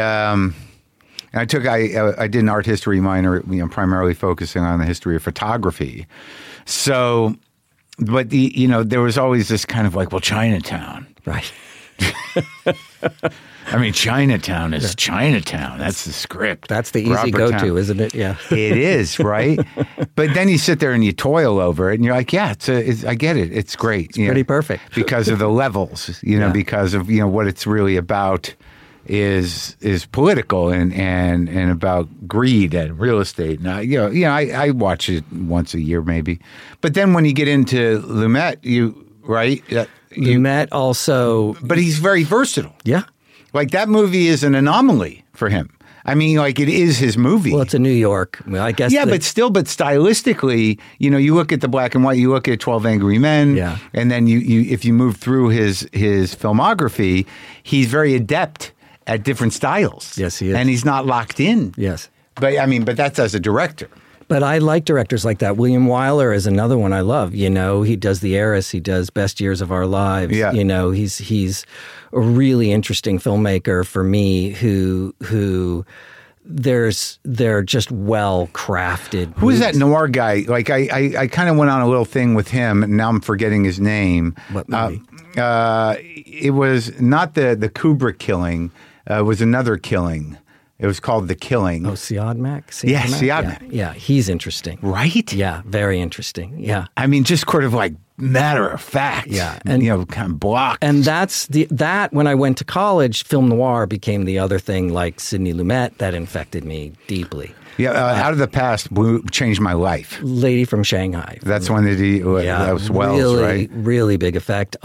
I did an art history minor, you know, primarily focusing on the history of photography. So, but you know, there was always this kind of like, well, Chinatown. Right. I mean, Chinatown is Chinatown. That's the script. That's the easy go-to, isn't it? Yeah. It is, right? But then you sit there and you toil over it, and you're like, yeah, I get it. It's great. It's pretty perfect. Because of the levels, because of, what it's really about is political and about greed and real estate. Now, I watch it once a year maybe. But then when you get into Lumet, Lumet also... But he's very versatile. Yeah. Like, that movie is an anomaly for him. I mean, like, it is his movie. Well, it's a New York, I guess. Yeah, but stylistically, you look at the black and white, you look at 12 Angry Men, and then you if you move through his filmography, he's very adept at different styles. Yes, he is. And he's not locked in. Yes. But that's as a director. But I like directors like that. William Wyler is another one I love. He does The Heiress. He does Best Years of Our Lives. Yeah. He's a really interesting filmmaker for me who they're just well crafted. Who is that noir guy? Like I kind of went on a little thing with him, and now I'm forgetting his name. What movie? It was not the Kubrick killing. It was another killing. It was called The Killing. Oh, Siodmak? Siodmak. Yeah, he's interesting. Right? Yeah, very interesting. Yeah. I mean, just sort of like matter of fact. Yeah. And, kind of blocked. And that when I went to college, film noir became the other thing like Sidney Lumet that infected me deeply. Yeah, Out of the Past changed my life. Lady from Shanghai. That's one that was Wells, really, right? Really big effect.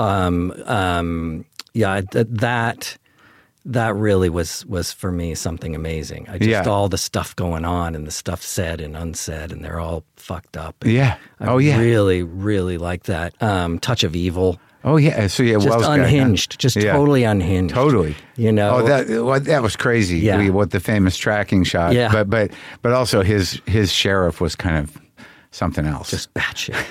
That really was for me something amazing. All the stuff going on and the stuff said and unsaid, and they're all fucked up. Yeah. I really, really like that. Touch of Evil. Oh yeah. So just Wells unhinged, totally unhinged. Totally. Oh, that was crazy. Yeah. What the famous tracking shot. Yeah. But also his sheriff was kind of something else. Just batshit.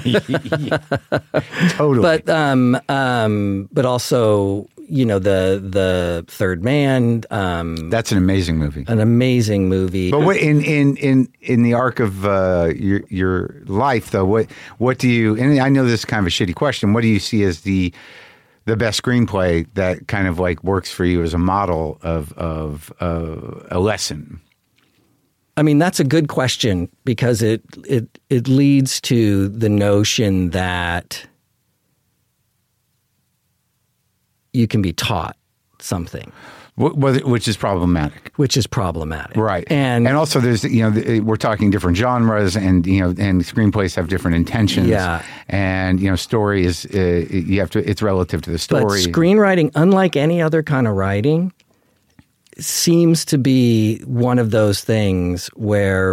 Totally. But also, the Third Man. That's an amazing movie. An amazing movie. But in the arc of your life, though, what do you? And I know this is kind of a shitty question. What do you see as the best screenplay that kind of like works for you as a model of a lesson? I mean, that's a good question because it leads to the notion that you can be taught something. Which is problematic. Right. And also there's, we're talking different genres and screenplays have different intentions. Yeah. And, story is, it's relative to the story. But screenwriting, unlike any other kind of writing, seems to be one of those things where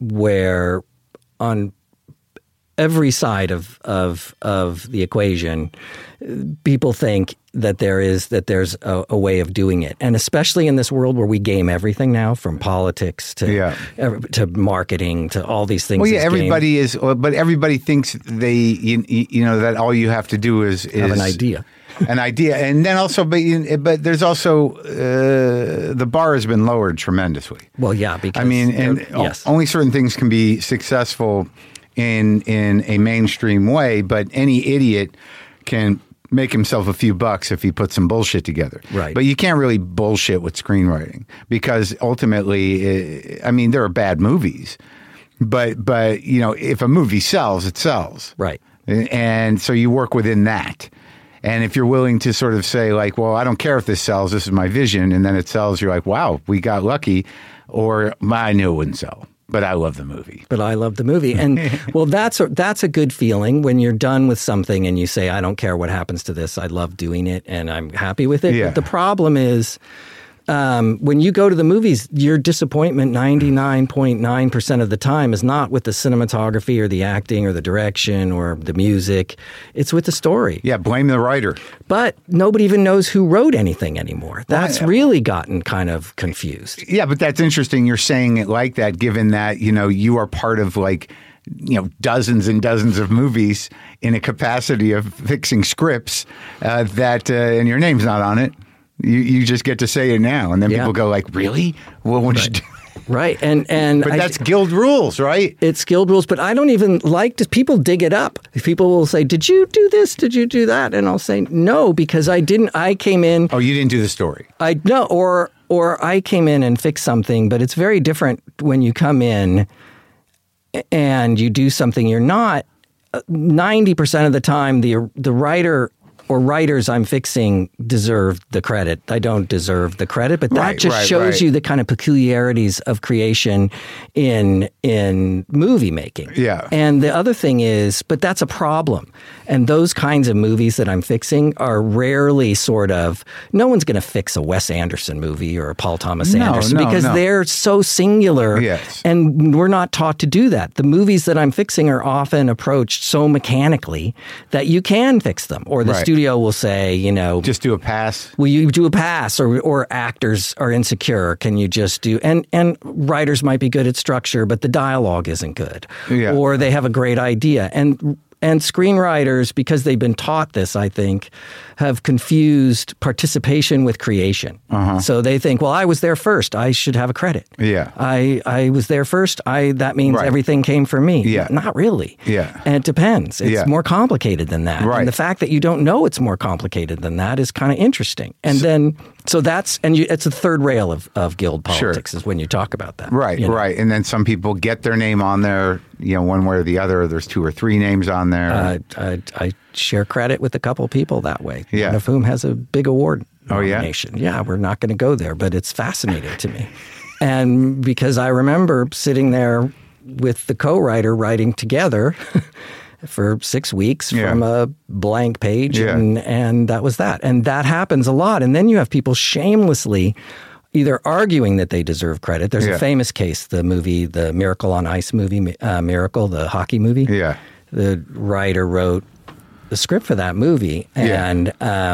on every side of the equation, people think that there's a way of doing it, and especially in this world where we game everything now, from politics to marketing to all these things. Well, yeah, but everybody thinks that all you have to do is have an idea. An idea, and then also, but there's also the bar has been lowered tremendously. Well, yeah, because only certain things can be successful in a mainstream way, but any idiot can make himself a few bucks if he puts some bullshit together. Right. But you can't really bullshit with screenwriting because ultimately, there are bad movies, but if a movie sells, it sells. Right. And so you work within that. And if you're willing to sort of say like, well, I don't care if this sells, this is my vision, and then it sells, you're like, wow, we got lucky, or I knew it wouldn't sell. But I love the movie. And well, that's a good feeling when you're done with something and you say, I don't care what happens to this. I love doing it and I'm happy with it. Yeah. But the problem is when you go to the movies, your disappointment 99.9% of the time is not with the cinematography or the acting or the direction or the music. It's with the story. Yeah, blame the writer. But nobody even knows who wrote anything anymore. That's really gotten kind of confused. Yeah, but that's interesting. You're saying it like that, given that, you are part of dozens and dozens of movies in a capacity of fixing scripts and your name's not on it. You just get to say it now, and then people go like, "Really? Well, what did you do?" Right. But that's guild rules, right? It's guild rules, but I don't even like to, people dig it up. People will say, did you do this? Did you do that? And I'll say, no, because I didn't. I came in. Oh, you didn't do the story. No, or I came in and fixed something, but it's very different when you come in and you do something you're not. 90% of the time, the writer or writers I'm fixing deserve the credit. I don't deserve the credit, but that just shows you the kind of peculiarities of creation in movie making. Yeah. And the other thing is, but that's a problem. And those kinds of movies that I'm fixing are rarely sort of, no one's going to fix a Wes Anderson movie or a Paul Thomas Anderson because they're so singular. Yes. And we're not taught to do that. The movies that I'm fixing are often approached so mechanically that you can fix them, or the studio will say, just do a pass. Will you do a pass? Or actors are insecure. Can you just do? And writers might be good at structure, but the dialogue isn't good. Yeah. Or they have a great idea. And screenwriters, because they've been taught this, I think, have confused participation with creation. So they think, well, I was there first. I should have a credit. Yeah. I was there first. That means everything came from me. Yeah. Not really. Yeah. And it depends. It's more complicated than that. Right. And the fact that you don't know it's more complicated than that is kind of interesting. And so that's, it's a third rail of guild politics is when you talk about that. Right, right. And then some people get their name on there, one way or the other. There's 2 or 3 names on there. I share credit with a couple people that way. Yeah. One of whom has a big award nomination. Oh, yeah? Yeah, we're not going to go there, but it's fascinating to me. And because I remember sitting there with the co-writer writing together for 6 weeks from a blank page, and that was that. And that happens a lot. And then you have people shamelessly either arguing that they deserve credit. There's a famous case, the Miracle on Ice movie, Miracle, the hockey movie. Yeah. The writer wrote the script for that movie and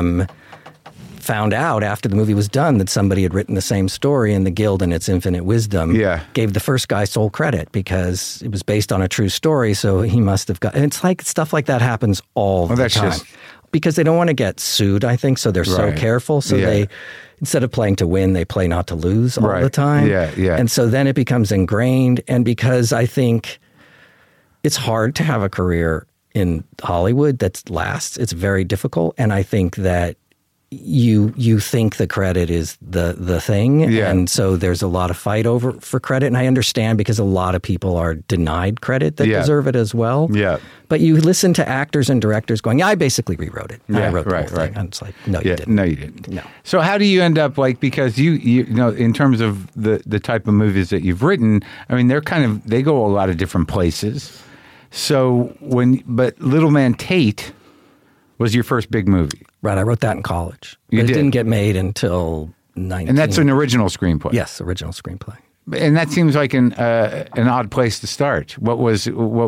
found out after the movie was done that somebody had written the same story, and the Guild in its infinite wisdom gave the first guy sole credit because it was based on a true story, so he must have got... And it's like stuff like that happens all the time. Because they don't want to get sued, I think, so they're so careful. So they, instead of playing to win, they play not to lose all the time. Yeah, yeah. And so then it becomes ingrained, and because I think it's hard to have a career in Hollywood that lasts. It's very difficult, and I think that you think the credit is the thing, and so there's a lot of fight for credit. And I understand because a lot of people are denied credit that deserve it as well. Yeah, but you listen to actors and directors going, "Yeah, I basically rewrote it. I wrote the whole thing." And it's like, no, you didn't. No, you didn't. No. So how do you end up because you know, in terms of the type of movies that you've written? I mean, they go a lot of different places. So but Little Man Tate was your first big movie. Right, I wrote that in college. It didn't get made until 19. And that's an original screenplay. Yes, original screenplay. And that seems like an odd place to start. What was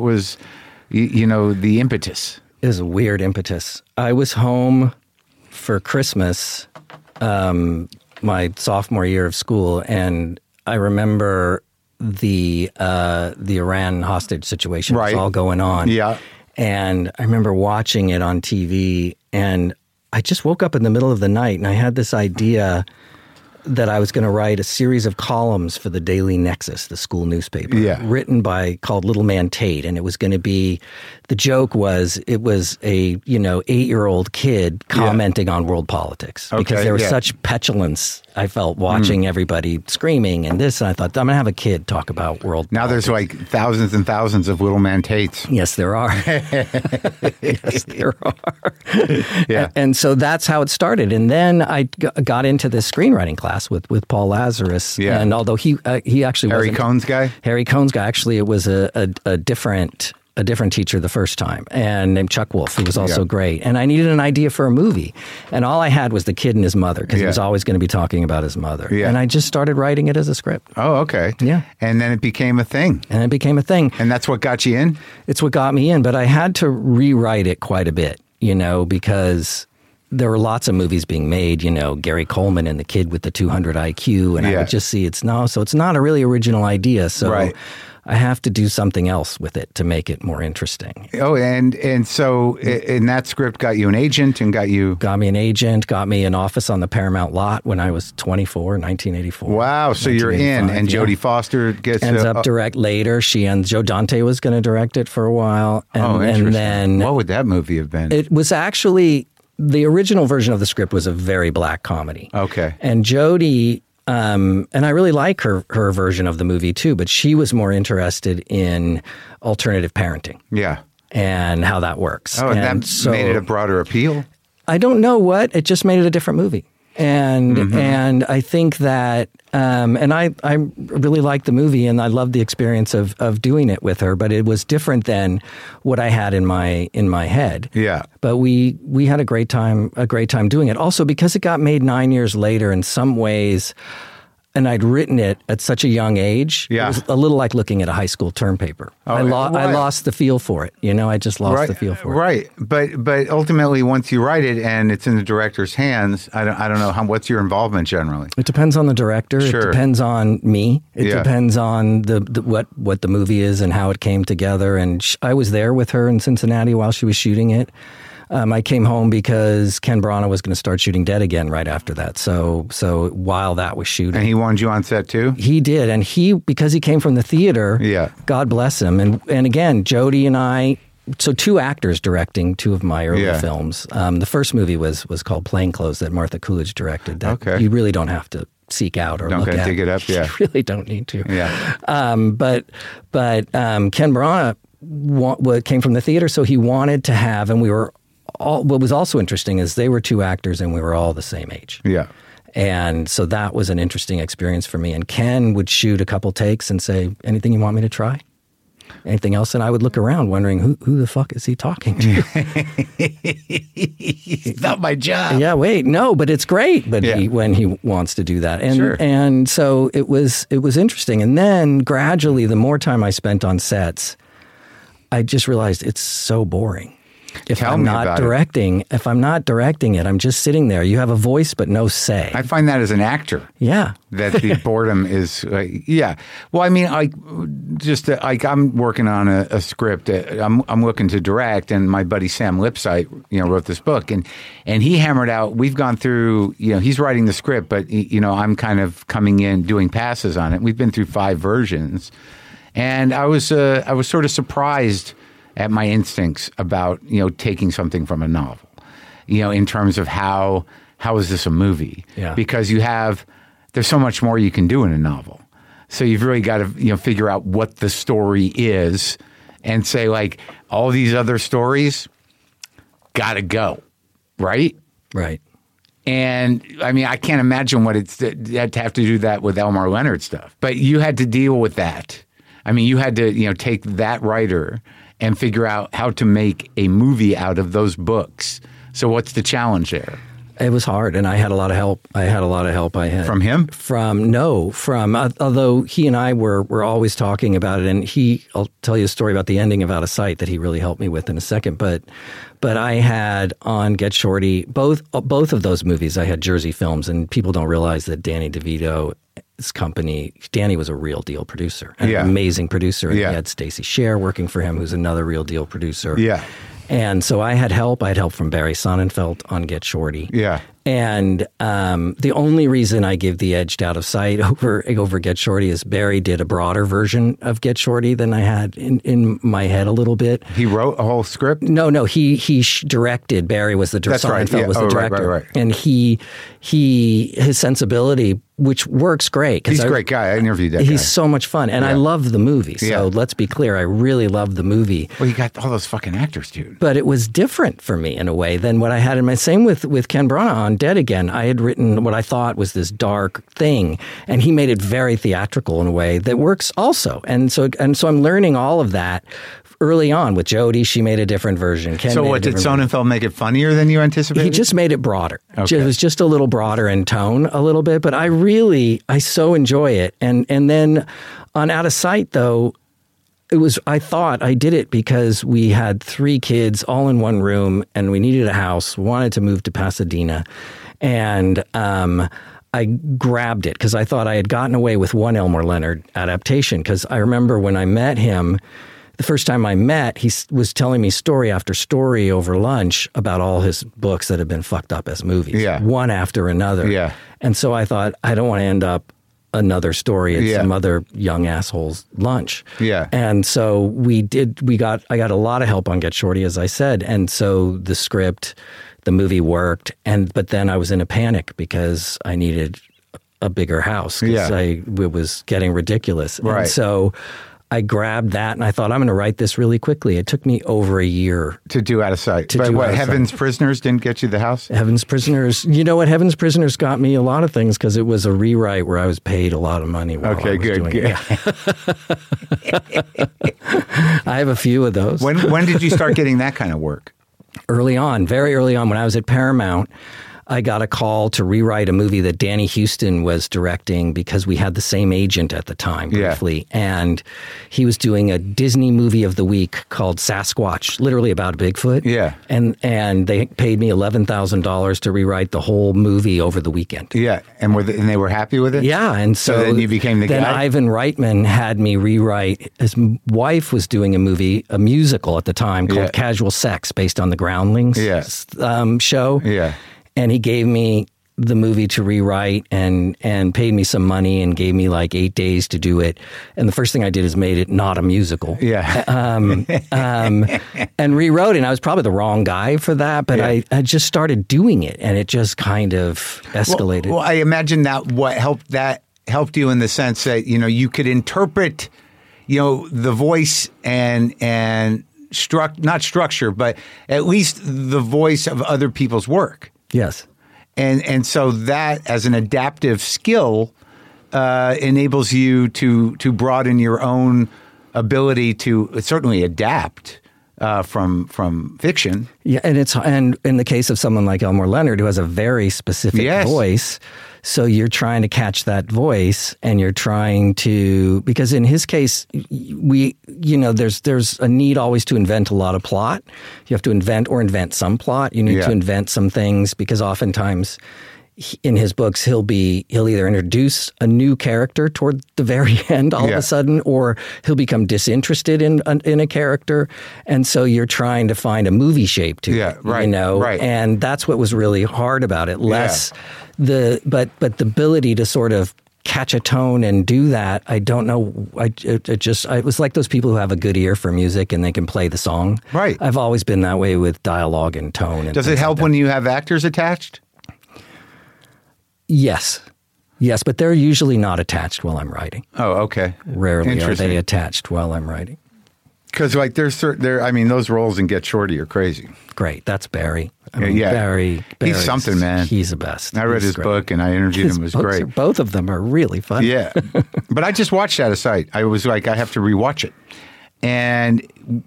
the impetus? It was a weird impetus. I was home for Christmas, my sophomore year of school, and I remember the Iran hostage situation was all going on. Yeah. And I remember watching it on TV, and I just woke up in the middle of the night, and I had this idea that I was going to write a series of columns for the Daily Nexus, the school newspaper, called Little Man Tate. And it was going to be, the joke was, it was a, 8-year-old kid commenting on world politics. Because there was such petulance, I felt, watching everybody screaming and this. And I thought, I'm going to have a kid talk about world politics. Now there's like thousands and thousands of Little Man Tates. Yes, there are. Yes, there are. And so that's how it started. And then I got into this screenwriting class with Paul Lazarus, and although he actually Harry Cohn's guy, actually it was a different teacher the first time, and named Chuck Wolf, who was also great. And I needed an idea for a movie, and all I had was the kid and his mother, because he was always going to be talking about his mother. And I just started writing it as a script. Oh, okay. Yeah. And then it became a thing. And that's what got you in? It's what got me in, but I had to rewrite it quite a bit, because there were lots of movies being made, Gary Coleman and the kid with the 200 IQ, and I would just see it's not a really original idea. So I have to do something else with it to make it more interesting. Oh, and so in that script got you an agent and got me an agent, got me an office on the Paramount lot when I was 24, 1984. Wow, so you're in, and Jodie Foster ends up direct later. Joe Dante was going to direct it for a while. And, interesting. And then what would that movie have been? It was actually, the original version of the script was a very black comedy. Okay. And Jodie... and I really like her version of the movie too, but she was more interested in alternative parenting. Yeah. And how that works. Oh, and that made it a broader appeal? I don't know what. It just made it a different movie. And I think that, and I really liked the movie and I loved the experience of doing it with her, but it was different than what I had in my head. Yeah. But we had a great time doing it. Also, because it got made 9 years later, in some ways, and I'd written it at such a young age. Yeah. It was a little like looking at a high school term paper. Oh, I lost the feel for it. I just lost the feel for it. Right. But ultimately, once you write it and it's in the director's hands, I don't know, what's your involvement generally? It depends on the director. Sure. It depends on me. It depends on what the movie is and how it came together. And I was there with her in Cincinnati while she was shooting it. I came home because Ken Branagh was going to start shooting Dead Again right after that. So while that was shooting. And he wanted you on set too? He did. And because he came from the theater, God bless him. And again, Jodie and I, so 2 actors directing 2 of my early films. The first movie was called Plainclothes that Martha Coolidge directed. That you really don't have to seek out or look at. Dig it up, yeah. You really don't need to. Yeah. But Ken Branagh came from the theater, so he wanted to have, and we were what was also interesting is they were 2 actors and we were all the same age. Yeah. And so that was an interesting experience for me. And Ken would shoot a couple takes and say, anything you want me to try? Anything else? And I would look around wondering, who the fuck is he talking to? It's not my job. Yeah, wait, no, but it's great. But when he wants to do that. And so it was interesting. And then gradually, the more time I spent on sets, I just realized it's so boring. If I'm not directing it, I'm just sitting there. You have a voice, but no say. I find that as an actor. Yeah. That the boredom is, Well, I mean, I'm working on a script. I'm looking to direct, and my buddy Sam Lipsyte, wrote this book, and he hammered out. We've gone through, he's writing the script, but I'm kind of coming in doing passes on it. We've been through 5 versions, and I was sort of surprised at my instincts about, taking something from a novel, in terms of how is this a movie? Yeah. Because there's so much more you can do in a novel. So you've really got to, figure out what the story is and say, like, all these other stories got to go, right? Right. And I mean, I can't imagine what it's to have to do that with Elmore Leonard stuff. But you had to deal with that. I mean, you had to, take that writer and figure out how to make a movie out of those books. So what's the challenge there? It was hard, and I had a lot of help. From him? Although he and I were always talking about it, and I'll tell you a story about the ending of Out of Sight that he really helped me with in a second. But I had on Get Shorty, both of those movies, I had Jersey Films, and people don't realize that Danny DeVito's company, Danny was a real deal producer, an amazing producer. And he had Stacey Sher working for him, who's another real deal producer. Yeah. And so I had help. I had help from Barry Sonnenfeld on Get Shorty. Yeah. And the only reason I give the edge to Out of Sight over Get Shorty is Barry did a broader version of Get Shorty than I had in my head a little bit. He wrote a whole script? No. He directed. Barry was the director. Sonnenfeld was the director. Right. And his sensibility, which works great. He's a great guy. I interviewed that guy. He's so much fun. And I love the movie. So let's be clear. I really love the movie. Well, you got all those fucking actors, dude. But it was different for me in a way than what I had in my... Same with Ken Branagh on Dead Again. I had written what I thought was this dark thing, and he made it very theatrical in a way that works also. And so I'm learning all of that early on. With Jodie, she made a different version. Ken so what, did Sonnenfeld make it funnier than you anticipated? He just made it broader. Okay. It was just a little broader in tone a little bit, but I so enjoy it. And then on Out of Sight, though, I thought I did it because we had 3 kids all in one room and we needed a house, wanted to move to Pasadena. And I grabbed it because I thought I had gotten away with one Elmore Leonard adaptation. Because I remember when I met him, the first time I met, he was telling me story after story over lunch about all his books that had been fucked up as movies, one after another. Yeah. And so I thought, I don't want to end up another story at some other young asshole's lunch. Yeah. And so I got a lot of help on Get Shorty, as I said. And so the script, the movie worked. But then I was in a panic because I needed a bigger house because it was getting ridiculous. Right. And so I grabbed that and I thought, I'm going to write this really quickly. It took me over a year. To do Out of Sight. But what, Heaven's Prisoners didn't get you the house? Heaven's Prisoners. You know what? Heaven's Prisoners got me a lot of things because it was a rewrite where I was paid a lot of money while I was doing it. I have a few of those. When did you start getting that kind of work? Early on, very early on. When I was at Paramount, I got a call to rewrite a movie that Danny Huston was directing because we had the same agent at the time, briefly. Yeah. And he was doing a Disney movie of the week called Sasquatch, literally about Bigfoot. Yeah. And they paid me $11,000 to rewrite the whole movie over the weekend. Yeah. And they were happy with it? Yeah. And so then you became the guy? Then Ivan Reitman had me rewrite. His wife was doing a musical at the time called Casual Sex, based on the Groundlings show. Yeah. And he gave me the movie to rewrite and paid me some money and gave me like 8 days to do it. And the first thing I did is made it not a musical. Yeah. And rewrote it. And I was probably the wrong guy for that, but I just started doing it and it just kind of escalated. Well, I imagine that helped you in the sense that, you could interpret, the voice and not structure, but at least the voice of other people's work. Yes. And so that as an adaptive skill enables you to broaden your own ability to certainly adapt from fiction. Yeah, and in the case of someone like Elmore Leonard, who has a very specific voice, so you're trying to catch that voice, and you're trying to, because in his case, there's a need always to invent a lot of plot. You have to invent some plot. You need to invent some things, because oftentimes in his books, he'll either introduce a new character toward the very end all of a sudden, or he'll become disinterested in a character. And so you're trying to find a movie shape to it, right. And that's what was really hard about it. But the ability to sort of catch a tone and do that, I don't know. It was like those people who have a good ear for music and they can play the song. Right. I've always been that way with dialogue and tone. And does it help when you have actors attached? Yes, but they're usually not attached while I'm writing. Oh, okay. Rarely are they attached while I'm writing. Because those roles in Get Shorty are crazy. Great, that's Barry. Barry. He's something, man. He's the best. I read his book and I interviewed him. It was great. Both of them are really funny. Yeah, but I just watched Out of Sight. I was like, I have to rewatch it. And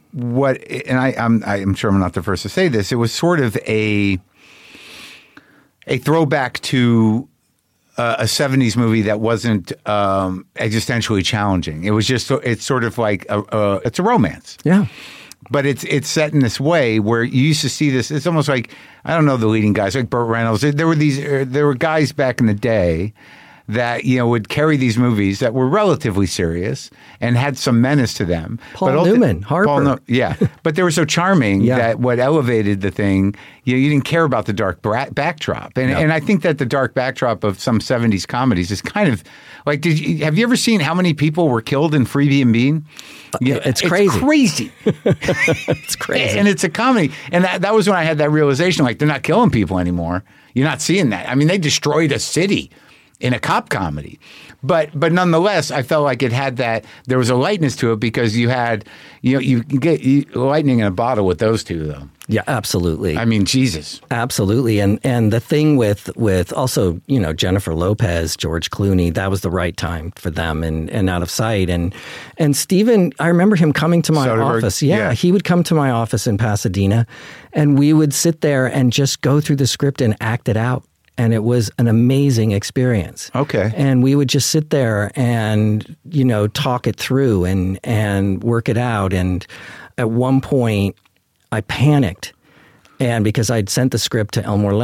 I'm sure I'm not the first to say this. It was sort of a throwback to a 70s movie that wasn't existentially challenging. It was just, it's sort of like it's a romance. Yeah. But it's set in this way where you used to see this. It's almost like, I don't know the leading guys, like Burt Reynolds. There were guys back in the day that would carry these movies that were relatively serious and had some menace to them. Paul Newman, Harper. But they were so charming that what elevated the thing, you didn't care about the dark backdrop. And I think that the dark backdrop of some 70s comedies is kind of like, have you ever seen how many people were killed in Freebie and Bean? It's crazy. It's crazy. And it's a comedy. And that was when I had that realization, like, they're not killing people anymore. You're not seeing that. I mean, they destroyed a city in a cop comedy. But nonetheless, I felt like it had that, there was a lightness to it because you had, you can get lightning in a bottle with those two, though. Yeah, absolutely. I mean, Jesus. Absolutely. And the thing with also, Jennifer Lopez, George Clooney, that was the right time for them and Out of Sight. And Steven, I remember him coming to my office. Yeah, he would come to my office in Pasadena and we would sit there and just go through the script and act it out. And it was an amazing experience. Okay. And we would just sit there and, talk it through and work it out. And at one point, I panicked. And because I'd sent the script to Elmore Leonard,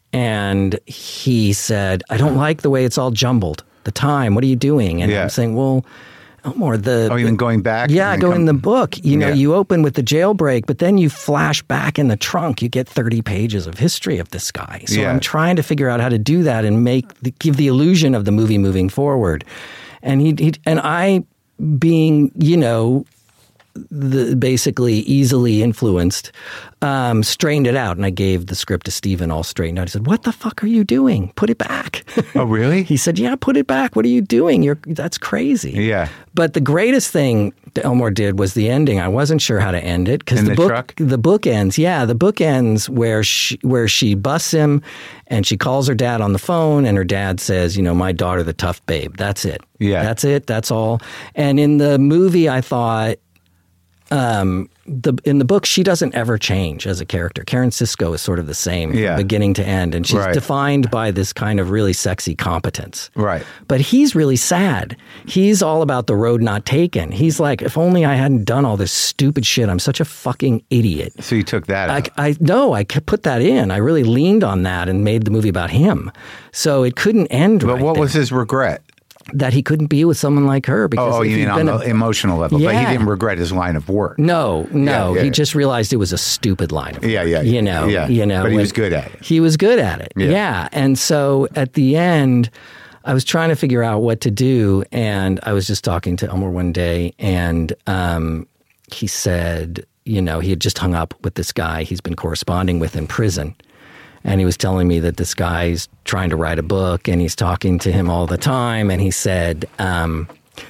And he said, I don't like the way it's all jumbled. The time, what are you doing? And I'm saying, well, Elmore, even going back? Yeah, in the book. You know, you open with the jailbreak, but then you flash back in the trunk. You get 30 pages of history of this guy. So I'm trying to figure out how to do that and give the illusion of the movie moving forward. And I, being, you know, basically easily influenced, strained it out. And I gave the script to Steven all straightened out. He said, what the fuck are you doing? Put it back. Oh, really? He said, yeah, put it back. What are you doing? That's crazy. Yeah. But the greatest thing Elmore did was the ending. I wasn't sure how to end it because the book ends. Yeah, the book ends where she busts him and she calls her dad on the phone and her dad says, you know, my daughter, the tough babe. That's it. Yeah. That's it. That's all. And in the movie, I thought, in the book, she doesn't ever change as a character. Karen Sisco is sort of the same from beginning to end, and she's defined by this kind of really sexy competence. Right. But he's really sad. He's all about the road not taken. He's like, if only I hadn't done all this stupid shit. I'm such a fucking idiot. So you took that out. I put that in. I really leaned on that and made the movie about him. So it couldn't end right. But what was his regret? That he couldn't be with someone like her. Because you mean on the emotional level, but he didn't regret his line of work. No. He just realized it was a stupid line of work. You know. But he was good at it. He was good at it. Yeah. And so at the end, I was trying to figure out what to do, and I was just talking to Elmore one day, and he said, you know, he had just hung up with this guy he's been corresponding with in prison. And he was telling me that this guy's trying to write a book and he's talking to him all the time. And he said, and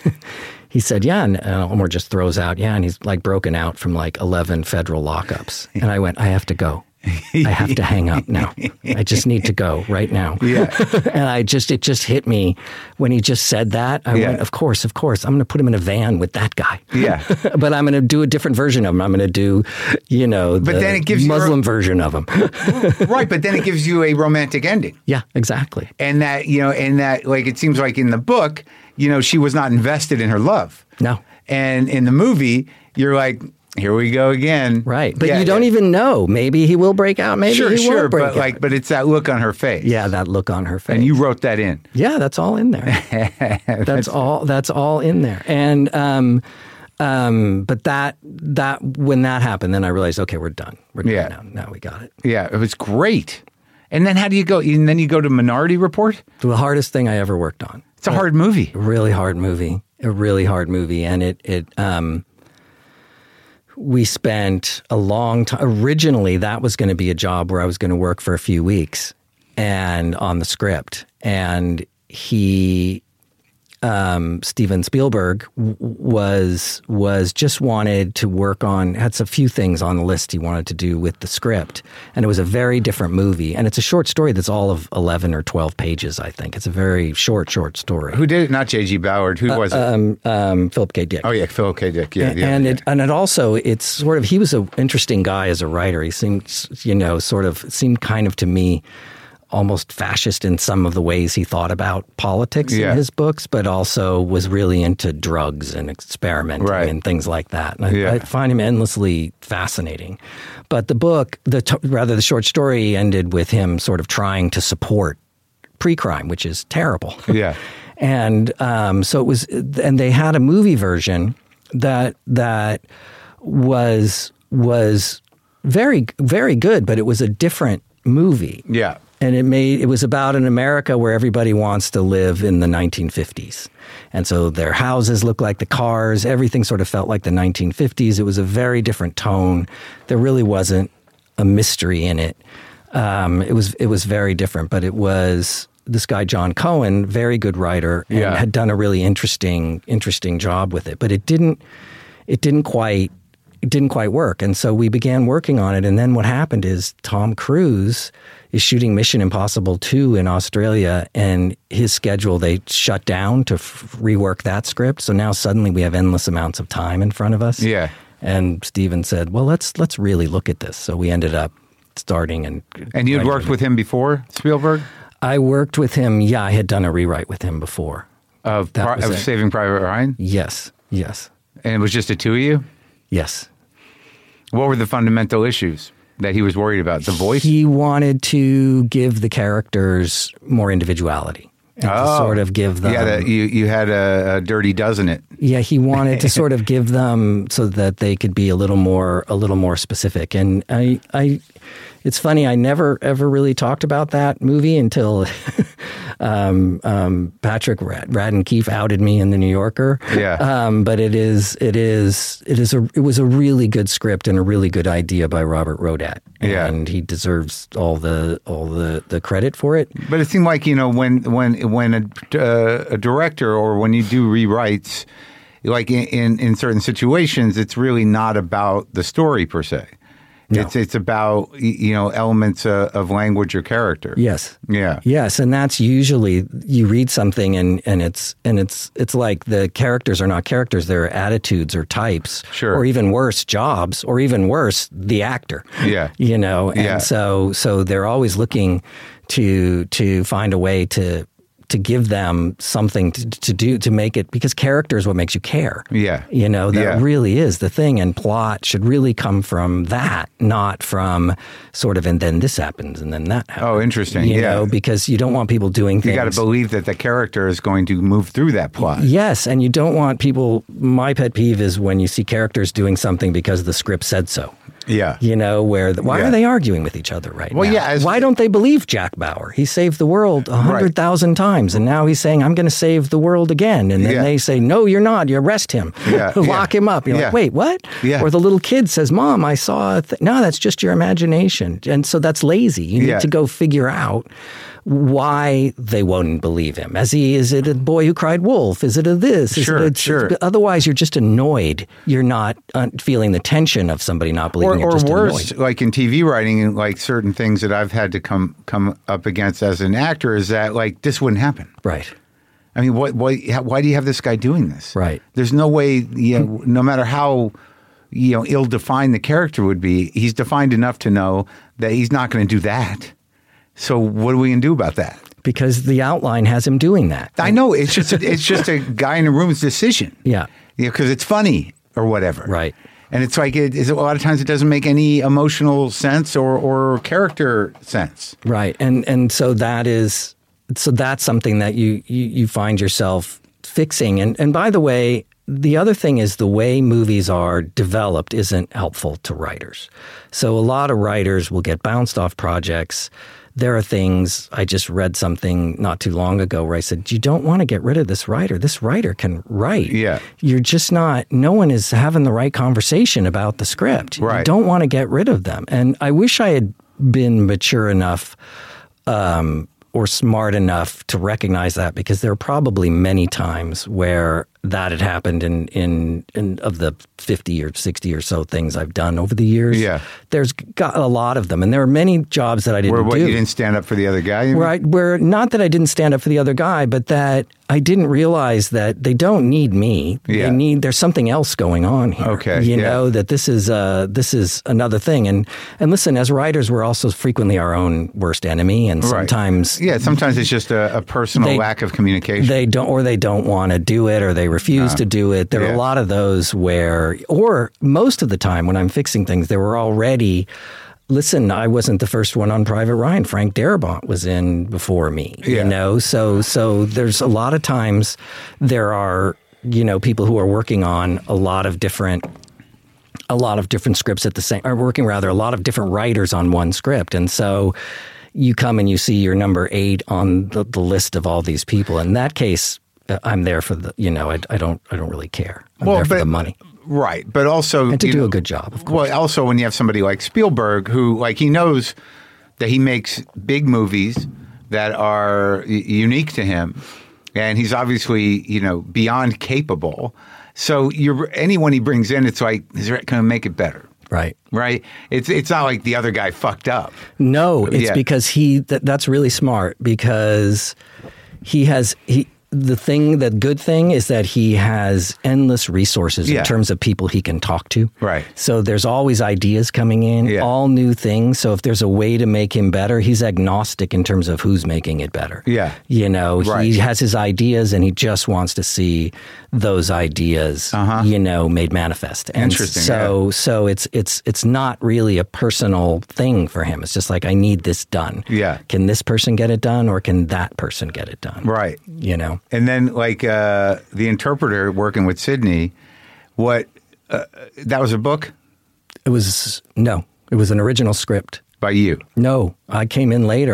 Elmore just throws out, and he's like broken out from like 11 federal lockups. And I went, I have to go. I have to hang up now. I just need to go right now. Yeah. And it just hit me when he just said that. I went, of course. I'm going to put him in a van with that guy. Yeah. But I'm going to do a different version of him. I'm going to do, you know, the then it gives Muslim version of him. Right. But then it gives you a romantic ending. Yeah, exactly. And that, you know, like, it seems like in the book, you know, she was not invested in her love. No. And in the movie, you're like, here we go again. Right. But you don't even know. Maybe he will break out. Maybe he won't break out. But it's that look on her face. Yeah, that look on her face. And you wrote that in. Yeah, that's all in there. That's all in there. And but that when that happened, then I realized, okay, we're done. We're done now. Now we got it. Yeah, it was great. And then how do you go? And then you go to Minority Report? The hardest thing I ever worked on. It's a hard movie. A really hard movie. And we spent a long time. Originally, that was going to be a job where I was going to work for a few weeks and on the script. And Steven Spielberg was just wanted to work on, had a few things on the list he wanted to do with the script. And it was a very different movie. And it's a short story that's all of 11 or 12 pages, I think. It's a very short story. Who did it? Not J.G. Ballard. Who was it? Philip K. Dick. Oh, yeah, Philip K. Dick. Yeah. And it also, it's sort of, he was an interesting guy as a writer. He seemed, you know, seemed kind of to me almost fascist in some of the ways he thought about politics in his books, but also was really into drugs and experimenting and things like that. And I find him endlessly fascinating. But the book, the short story ended with him sort of trying to support pre-crime, which is terrible. Yeah. And so it was, and they had a movie version that was very, very good, but it was a different movie. Yeah. And it was about an America where everybody wants to live in the 1950s. And so their houses look like the cars. Everything sort of felt like the 1950s. It was a very different tone. There really wasn't a mystery in it. It was very different, but it was this guy, John Cohen, very good writer, and had done a really interesting job with it. But it didn't quite work. And so we began working on it. And then what happened is Tom Cruise is shooting Mission Impossible 2 in Australia, and his schedule, they shut down to rework that script. So now suddenly we have endless amounts of time in front of us. Yeah. And Steven said, well, let's really look at this. So we ended up starting. And you had worked with him before, Spielberg? I worked with him. Yeah, I had done a rewrite with him before. Of Saving Private Ryan? Yes. And it was just the two of you? Yes. What were the fundamental issues? that he was worried about? The voice? He wanted to give the characters more individuality. And to sort of give them... Yeah, you had a Dirty Dozen It. Yeah, he wanted to sort of give them so that they could be a little more specific. And it's funny, I never ever really talked about that movie until Patrick Radden Keefe outed me in the New Yorker. Yeah. But it was a really good script and a really good idea by Robert Rodat. Yeah. And he deserves all the credit for it. But it seemed like, when a director or when you do rewrites, like in certain situations, it's really not about the story per se. No. It's about, elements of language or character. Yes. Yeah. Yes, and that's usually you read something and it's like the characters are not characters, they're attitudes or types. Sure. Or even worse, jobs, or even worse, the actor. Yeah. And so they're always looking to find a way to give them something to do, to make it, because character is what makes you care. Yeah. That really is the thing. And plot should really come from that, not from sort of, and then this happens and then that happens. Oh, interesting. You know, because you don't want people doing things. You got to believe that the character is going to move through that plot. Yes. And you don't want people, my pet peeve is when you see characters doing something because the script said so. Yeah. Why are they arguing with each other right now? Yeah. Why don't they believe Jack Bauer? He saved the world 100,000 times, and now he's saying, I'm going to save the world again. And then they say, no, you're not. You arrest him. Lock him up. You're like, wait, what? Yeah. Or the little kid says, Mom, I saw no, that's just your imagination. And so that's lazy. You need to go figure out why they won't believe him. Is it a boy who cried wolf? Is it a this? Sure. Otherwise, you're just annoyed. You're not feeling the tension of somebody not believing. Or worse, annoyed. Like in TV writing, and like certain things that I've had to come up against as an actor is that like this wouldn't happen. Right. I mean, why do you have this guy doing this? Right. There's no way. No matter how ill-defined the character would be, he's defined enough to know that he's not going to do that. So what are we going to do about that? Because the outline has him doing that. I know. It's just a guy in a room's decision. Yeah. Because it's funny or whatever. Right. And it's like a lot of times it doesn't make any emotional sense or character sense. Right. And so that's something that you find yourself fixing. And by the way, the other thing is the way movies are developed isn't helpful to writers. So a lot of writers will get bounced off projects. There are things, I just read something not too long ago where I said, you don't want to get rid of this writer. This writer can write. Yeah. You're just not, no one is having the right conversation about the script. Right. You don't want to get rid of them. And I wish I had been mature enough or smart enough to recognize that, because there are probably many times where that had happened in of the 50 or 60 or so things I've done over the years. Yeah. There's got a lot of them. And there are many jobs that I didn't do. You didn't stand up for the other guy? Where not that I didn't stand up for the other guy, but that I didn't realize that they don't need me. Yeah. There's something else going on here. Okay. You know, that this is another thing. And listen, as writers, we're also frequently our own worst enemy. And sometimes... Yeah, sometimes it's just a personal lack of communication. They don't want to do it, or they refuse to do it. There are a lot of those where, or most of the time when I'm fixing things, there were already... Listen, I wasn't the first one on Private Ryan. Frank Darabont was in before me, you know? So there's a lot of times there are, people who are working on a lot of different scripts at the same, or working rather, a lot of different writers on one script. And so you come and you see your number 8 on the list of all these people. In that case, I'm there for the, I don't really care. I'm there for the money. Right, but also... And to do a good job, of course. Well, also when you have somebody like Spielberg who, like, he knows that he makes big movies that are unique to him, and he's obviously, beyond capable. So anyone he brings in, it's like, is it going to make it better? Right. Right? It's not like the other guy fucked up. No, it's because that's really smart, because the good thing is that he has endless resources in terms of people he can talk to. Right. So there's always ideas coming in, all new things. So if there's a way to make him better, he's agnostic in terms of who's making it better. Yeah. You know, he has his ideas and he just wants to see those ideas, you know, made manifest. And interesting. So it's not really a personal thing for him. It's just like, I need this done. Yeah. Can this person get it done or can that person get it done? Right. You know? And then, like, the interpreter working with Sidney, that was a book? It was an original script. By you? No, I came in later.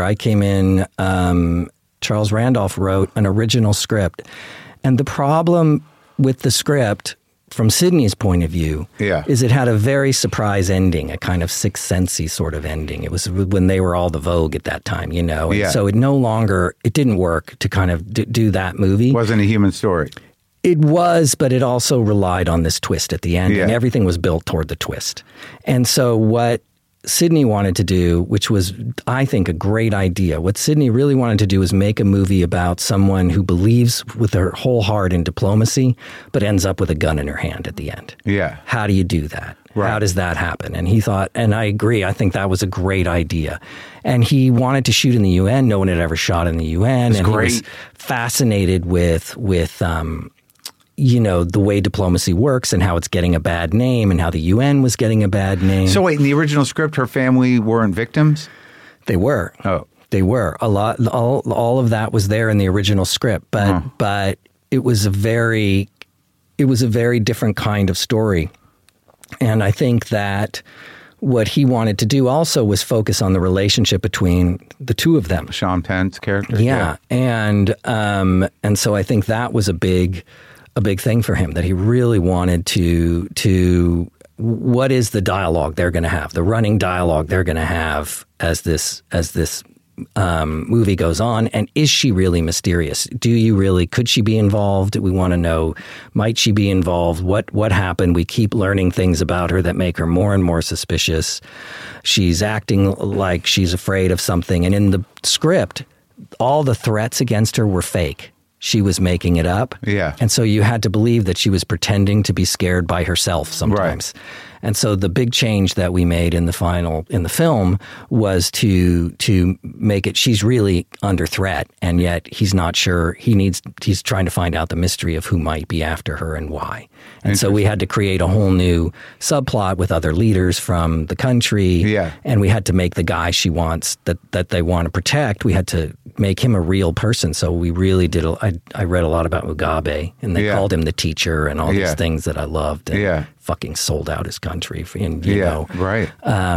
Charles Randolph wrote an original script. And the problem with the script, from Sidney's point of view, is it had a very surprise ending, a kind of Sixth Sense-y sort of ending. It was when they were all the vogue at that time, you know. And so it didn't work to kind of do that movie. Wasn't a human story. It was, but it also relied on this twist at the end, and everything was built toward the twist. And so what Sidney wanted to do, which was, I think, a great idea. What Sidney really wanted to do was make a movie about someone who believes with her whole heart in diplomacy, but ends up with a gun in her hand at the end. Yeah. How do you do that? Right. How does that happen? And he thought, and I agree, I think that was a great idea. And he wanted to shoot in the UN. No one had ever shot in the UN. That's great. He was fascinated with you know, the way diplomacy works and how it's getting a bad name and how the UN was getting a bad name. So wait, in the original script, her family weren't victims? They were. Oh. They were. All of that was there in the original script, but it was a very different kind of story. And I think that what he wanted to do also was focus on the relationship between the two of them. Sean Penn's character? Yeah. And so I think that was a big thing for him, that he really wanted to what is the dialogue they're going to have, the running dialogue they're going to have as this movie goes on, and is she really mysterious? Could she be involved? We want to know, might she be involved? What happened? We keep learning things about her that make her more and more suspicious. She's acting like she's afraid of something, and in the script, all the threats against her were fake. She was making it up. Yeah. And so you had to believe that she was pretending to be scared by herself sometimes. Right. And so the big change that we made in the film was to make it, she's really under threat, and yet he's not sure. He's trying to find out the mystery of who might be after her and why. And so we had to create a whole new subplot with other leaders from the country. Yeah. And we had to make the guy she wants, that they want to protect, we had to make him a real person. So we really did. I read a lot about Mugabe, and they called him the teacher and all these things that I loved. And fucking sold out his country. And, you know, right.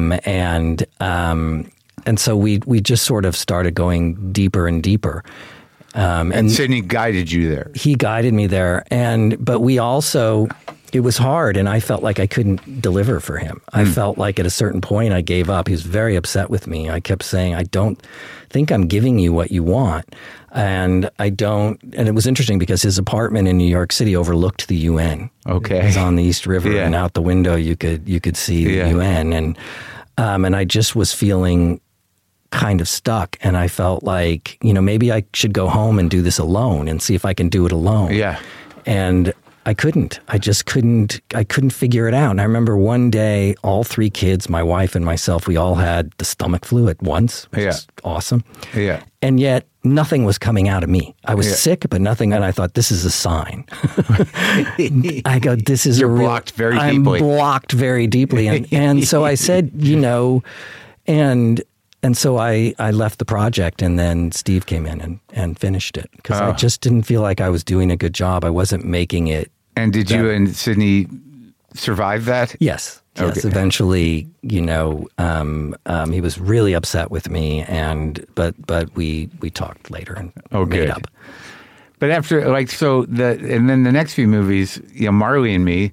And so we just sort of started going deeper and deeper. And Sidney guided you there. He guided me there. But we also, it was hard, and I felt like I couldn't deliver for him. I felt like at a certain point I gave up. He was very upset with me. I kept saying, I don't think I'm giving you what you want. And it was interesting because his apartment in New York City overlooked the UN. Okay. It was on the East River, and out the window you could see the UN. And I just was feeling kind of stuck, and I felt like, you know, maybe I should go home and do this alone and see if I can do it alone. Yeah. And I couldn't. I couldn't figure it out. And I remember one day, all three kids, my wife and myself, we all had the stomach flu at once, which is awesome. Yeah. And yet nothing was coming out of me. I was sick, but nothing. And I thought, this is a sign. I go, this is You're blocked very deeply. I'm blocked very deeply. And so I said, you know, and so I left the project, and then Steve came in and finished it, because I just didn't feel like I was doing a good job. I wasn't making it. And did you and Sidney survive that? Yes. Yes. Okay. Eventually, you know, he was really upset with me, but we talked later and made up. But after, like, and then the next few movies, you know, Marley and Me.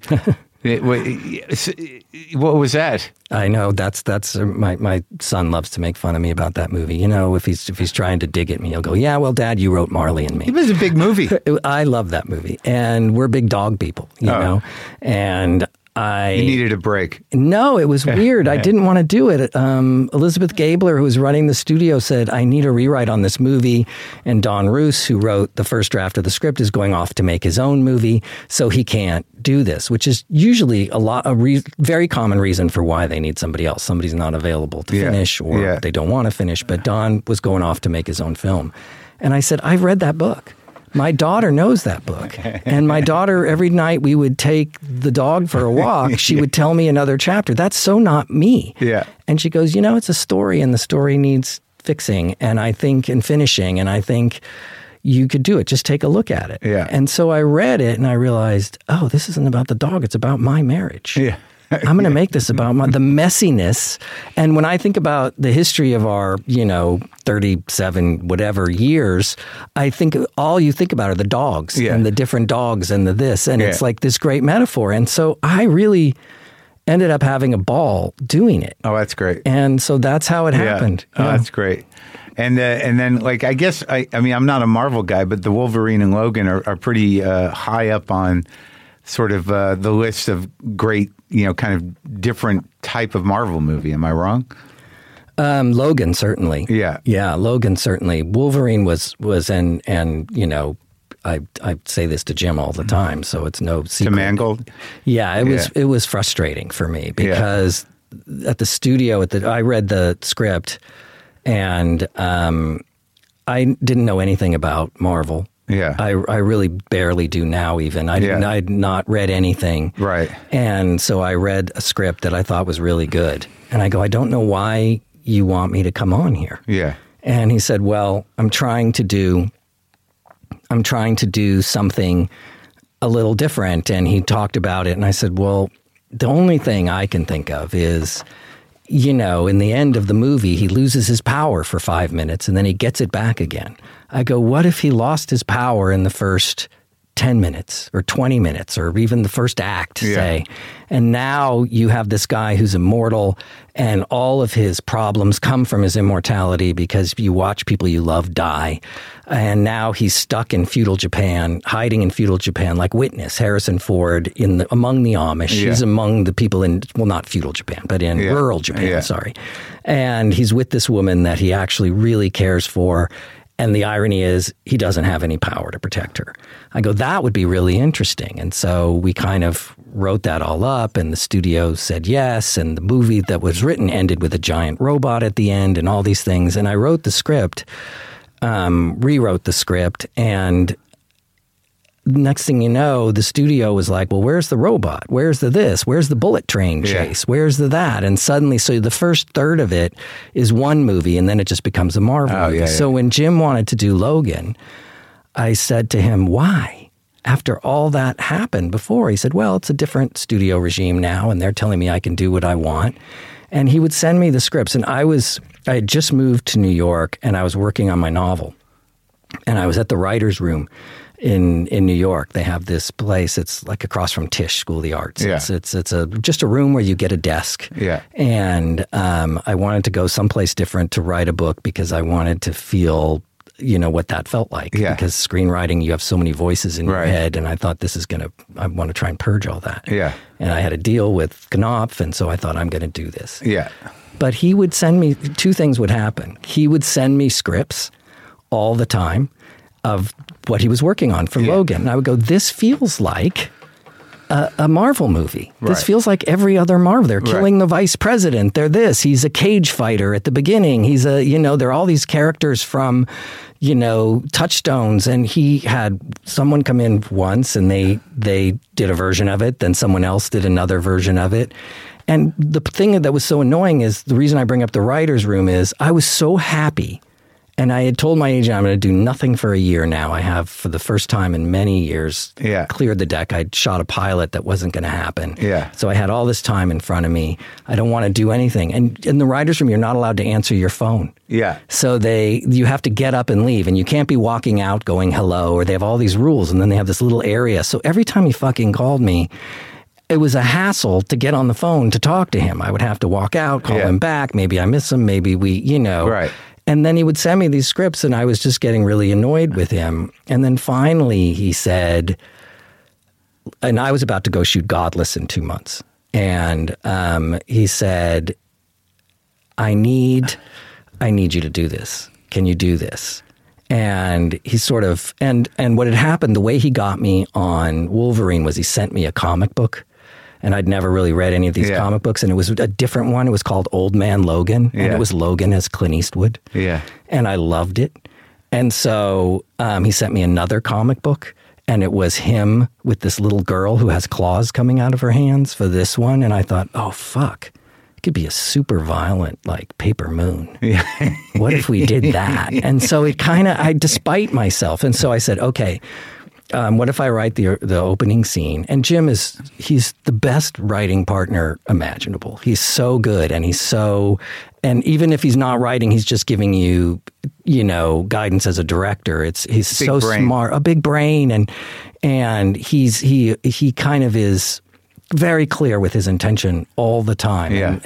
What was that? I know that's my son loves to make fun of me about that movie. You know, if he's trying to dig at me, he'll go, "Yeah, well, Dad, you wrote Marley and Me." It was a big movie. I love that movie, and we're big dog people, you know. And You needed a break. No, it was weird. I didn't want to do it. Elizabeth Gabler, who was running the studio, said, I need a rewrite on this movie. And Don Roos, who wrote the first draft of the script, is going off to make his own movie, so he can't do this, which is usually a very common reason for why they need somebody else. Somebody's not available to finish, or they don't want to finish. But Don was going off to make his own film. And I said, I've read that book. My daughter knows that book. And my daughter, every night we would take the dog for a walk, she would tell me another chapter. That's so not me. Yeah. And she goes, it's a story, and the story needs fixing and finishing. And I think you could do it. Just take a look at it. Yeah. And so I read it and I realized, this isn't about the dog. It's about my marriage. Yeah. I'm going to make this about the messiness. And when I think about the history of our, 37 whatever years, I think all you think about are the dogs and the different dogs and the this. And it's like this great metaphor. And so I really ended up having a ball doing it. Oh, that's great. And so that's how it happened. Oh, that's great. And then, like, I guess, I mean, I'm not a Marvel guy, but the Wolverine and Logan are pretty high up on sort of the list of great, kind of different type of Marvel movie. Am I wrong? Logan, certainly. Yeah. Yeah, Logan, certainly. Wolverine was and I say this to Jim all the time, so it's no secret. To Mangold? Yeah, it was frustrating for me because at the studio, I read the script and I didn't know anything about Marvel. Yeah. I really barely do now even. I'd not read anything. Right. And so I read a script that I thought was really good. And I go, I don't know why you want me to come on here. Yeah. And he said, well, I'm trying to do something a little different. And he talked about it. And I said, well, the only thing I can think of is, in the end of the movie, he loses his power for 5 minutes and then he gets it back again. I go, what if he lost his power in the first 10 minutes or 20 minutes or even the first act, say, and now you have this guy who's immortal and all of his problems come from his immortality because you watch people you love die. And now he's stuck in feudal Japan, hiding in feudal Japan, like Witness, Harrison Ford, among the Amish. He's among the people in, well, not feudal Japan, but in rural Japan, sorry. And he's with this woman that he actually really cares for. And the irony is he doesn't have any power to protect her. I go, that would be really interesting. And so we kind of wrote that all up and the studio said yes. And the movie that was written ended with a giant robot at the end and all these things. And I wrote the script, rewrote the script. And next thing you know, the studio was like, well, where's the robot? Where's the this? Where's the bullet train chase? Where's the that? And suddenly, so the first third of it is one movie and then it just becomes a Marvel movie. Yeah. So when Jim wanted to do Logan, I said to him, why? After all that happened before, he said, well, it's a different studio regime now and they're telling me I can do what I want. And he would send me the scripts. And I had just moved to New York and I was working on my novel. And I was at the writer's room in New York. They have this place. It's like across from Tisch School of the Arts. Yeah. It's just a room where you get a desk. Yeah. And I wanted to go someplace different to write a book because I wanted to feel, what that felt like. Yeah. Because screenwriting, you have so many voices in your head, and I thought I want to try and purge all that. Yeah. And I had a deal with Knopf, and so I thought I'm going to do this. Yeah. But he would send me, two things would happen. He would send me scripts all the time of what he was working on for Logan. And I would go, this feels like a Marvel movie. This feels like every other Marvel. They're killing the vice president. They're this. He's a cage fighter at the beginning. He's there are all these characters from, Touchstones. And he had someone come in once and they did a version of it. Then someone else did another version of it. And the thing that was so annoying is the reason I bring up the writer's room is I was so happy. And I had told my agent, I'm going to do nothing for a year now. I have, for the first time in many years, cleared the deck. I'd shot a pilot that wasn't going to happen. Yeah. So I had all this time in front of me. I don't want to do anything. And in the writer's room, you're not allowed to answer your phone. Yeah. So you have to get up and leave. And you can't be walking out going hello, or they have all these rules. And then they have this little area. So every time he fucking called me, it was a hassle to get on the phone to talk to him. I would have to walk out, call him back. Maybe I miss him. Maybe we, Right. And then he would send me these scripts and I was just getting really annoyed with him. And then finally he said, and I was about to go shoot Godless in 2 months. And he said, I need you to do this. Can you do this? And he sort of, and what had happened, the way he got me on Wolverine was he sent me a comic book. And I'd never really read any of these comic books. And it was a different one. It was called Old Man Logan. And it was Logan as Clint Eastwood. Yeah. And I loved it. And so he sent me another comic book. And it was him with this little girl who has claws coming out of her hands for this one. And I thought, oh, fuck. It could be a super violent, like, Paper Moon. Yeah. What if we did that? And so it kind of, despite myself. And so I said, okay, what if I write the opening scene? And Jim he's the best writing partner imaginable. He's so good, and and even if he's not writing, he's just giving you, guidance as a director. He's so smart, a big brain, and he kind of is very clear with his intention all the time. Yeah.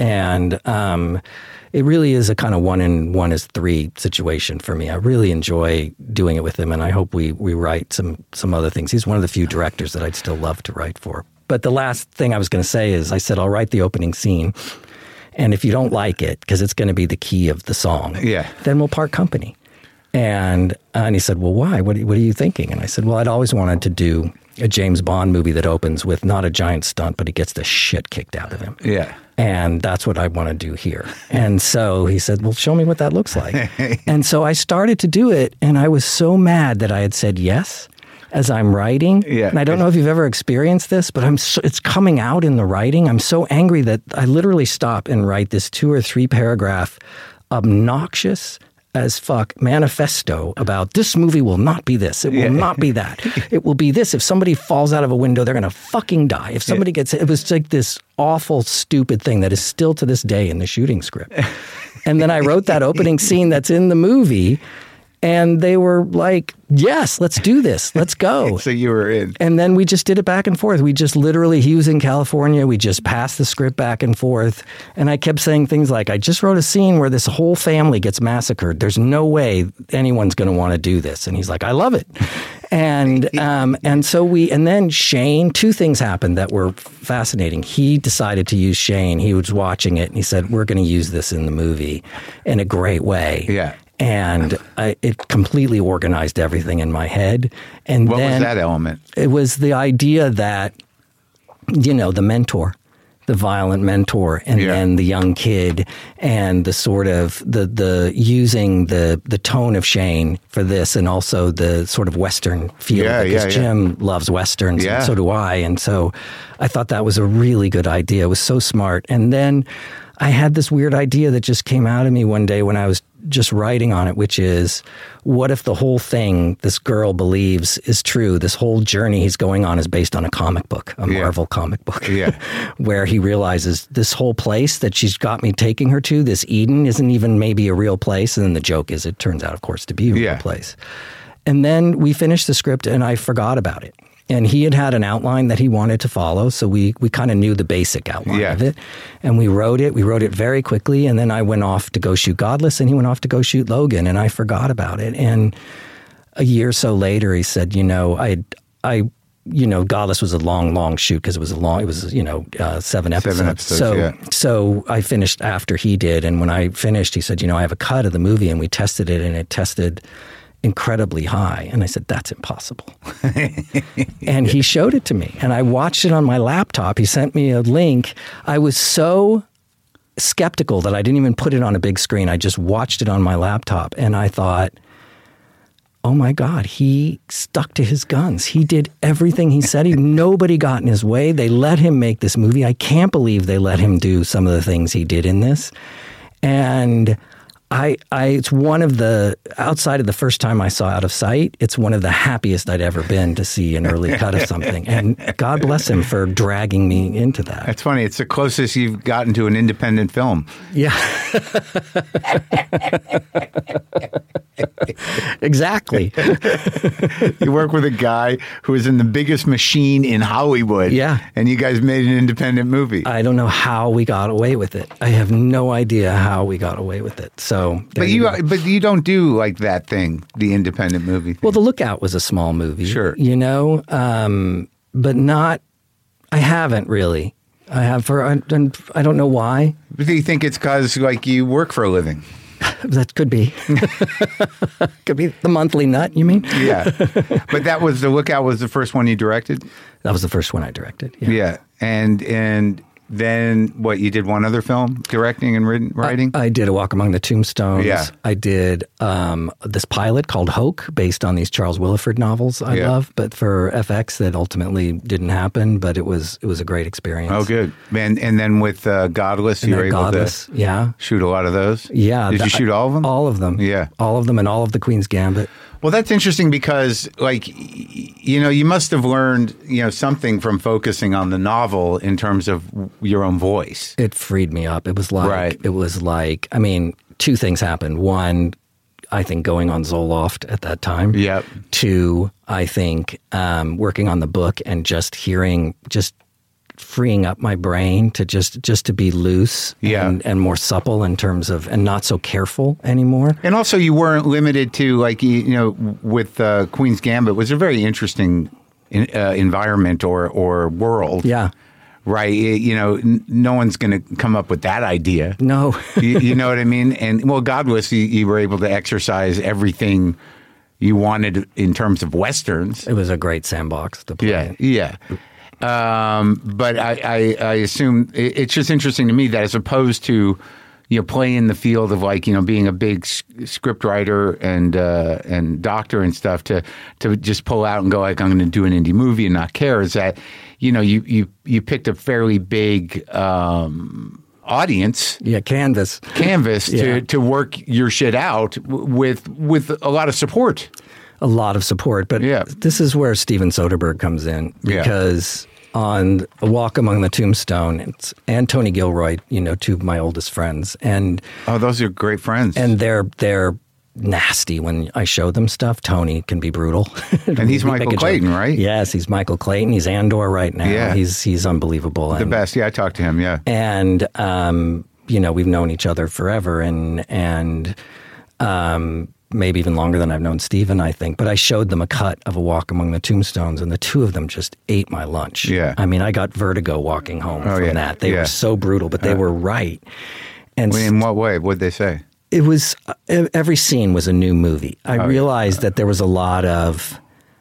And it really is a kind of 1 and 1 is 3 situation for me. I really enjoy doing it with him, and I hope we write some other things. He's one of the few directors that I'd still love to write for. But the last thing I was going to say is I said, I'll write the opening scene, and if you don't like it, because it's going to be the key of the song, then we'll part company. And he said, well, why? What are you thinking? And I said, well, I'd always wanted to do a James Bond movie that opens with not a giant stunt, but he gets the shit kicked out of him. Yeah. And that's what I want to do here. And so he said, well, show me what that looks like. And so I started to do it, and I was so mad that I had said yes as I'm writing. Yeah. And I don't know if you've ever experienced this, but it's coming out in the writing. I'm so angry that I literally stop and write this 2 or 3 paragraph obnoxious as fuck manifesto about this movie will not be this. It will not be that. It will be this. If somebody falls out of a window, they're going to fucking die. If somebody gets it was like this awful, stupid thing that is still to this day in the shooting script. And then I wrote that opening scene that's in the movie, and they were like, yes, let's do this. Let's go. So you were in. And then we just did it back and forth. We just literally, he was in California. We just passed the script back and forth. And I kept saying things like, I just wrote a scene where this whole family gets massacred. There's no way anyone's going to want to do this. And he's like, I love it. And and then Shane, 2 things happened that were fascinating. He decided to use Shane. He was watching it, and he said, we're going to use this in the movie in a great way. Yeah. And it completely organized everything in my head. And what was that element? It was the idea that, the mentor, the violent mentor, and then the young kid, and the sort of the using the tone of Shane for this, and also the sort of Western feel, because Jim loves Westerns, and so do I. And so I thought that was a really good idea. It was so smart. And then I had this weird idea that just came out of me one day when I was just writing on it, which is, what if the whole thing this girl believes is true? This whole journey he's going on is based on a comic book, a Marvel comic book, where he realizes this whole place that she's got me taking her to, this Eden, isn't even maybe a real place. And then the joke is it turns out, of course, to be a real place. And then we finished the script, and I forgot about it. And he had an outline that he wanted to follow, so we kind of knew the basic outline of it. And we wrote it very quickly, and then I went off to go shoot Godless, and he went off to go shoot Logan, and I forgot about it. And a year or so later, he said, Godless was a long shoot, because it was 7 episodes. So I finished after he did, and when I finished, he said, I have a cut of the movie, and we tested it, and it tested incredibly high. And I said, that's impossible. And he showed it to me, and I watched it on my laptop. He sent me a link. I was so skeptical that I didn't even put it on a big screen. I just watched it on my laptop, and I thought, oh my God, he stuck to his guns. He did everything he said. Nobody got in his way. They let him make this movie. I can't believe they let him do some of the things he did in this. And it's one of the, outside of the first time I saw Out of Sight, it's one of the happiest I'd ever been to see an early cut of something. And God bless him for dragging me into that. That's funny. It's the closest you've gotten to an independent film. Yeah. Exactly. You work with a guy who is in the biggest machine in Hollywood. Yeah. And you guys made an independent movie. I don't know how we got away with it. I have no idea how we got away with it. So, but you don't do like that thing, the independent movie thing. Well, The Lookout was a small movie. Sure. but not. I haven't really. I have and I don't know why. Do you think it's because like you work for a living? That could be. Could be the Monthly Nut, you mean? Yeah. But that was The Lookout was the first one you directed? That was the first one I directed. Yeah. And then what, you did one other film, directing and writing? I did A Walk Among the Tombstones. Yeah. I did this pilot called Hoke, based on these Charles Willeford novels I love, but for FX that ultimately didn't happen, but it was a great experience. Oh, good. And then with Godless, you were able to shoot a lot of those? Yeah. Did you shoot all of them? All of them. Yeah. All of them and all of the Queen's Gambit. Well, that's interesting because, like, you must have learned, something from focusing on the novel in terms of your own voice. It freed me up. It was like, I mean, two things happened. One, I think going on Zoloft at that time. Yep. Two, I think working on the book and just freeing up my brain to just to be loose and more supple in terms of, and not so careful anymore. And also you weren't limited to, like, with Queen's Gambit was a very interesting environment or world. Yeah. Right. No one's going to come up with that idea. No. you know what I mean? And well, Godless, you were able to exercise everything you wanted in terms of Westerns. It was a great sandbox to play. Yeah. But I assume it's just interesting to me that as opposed to, playing in the field of, like, being a big script writer and doctor and stuff, to just pull out and go, like, I'm going to do an indie movie and not care, is that, you picked a fairly big audience. Yeah, canvas to work your shit out with a lot of support. A lot of support. But this is where Steven Soderbergh comes in, because on A Walk Among the Tombstones and Tony Gilroy, two of my oldest friends. And those are great friends. And they're nasty when I show them stuff. Tony can be brutal. And he's Michael Clayton, right? Yes, he's Michael Clayton. He's Andor right now. Yeah. He's unbelievable. The best. Yeah, I talked to him, yeah. And, we've known each other forever and maybe even longer than I've known Steven, I think. But I showed them a cut of A Walk Among the Tombstones, and the two of them just ate my lunch. Yeah. I mean, I got vertigo walking home from that. They were so brutal, but they were right. And in what way? What'd they say? It was, every scene was a new movie. I realized that there was a lot of,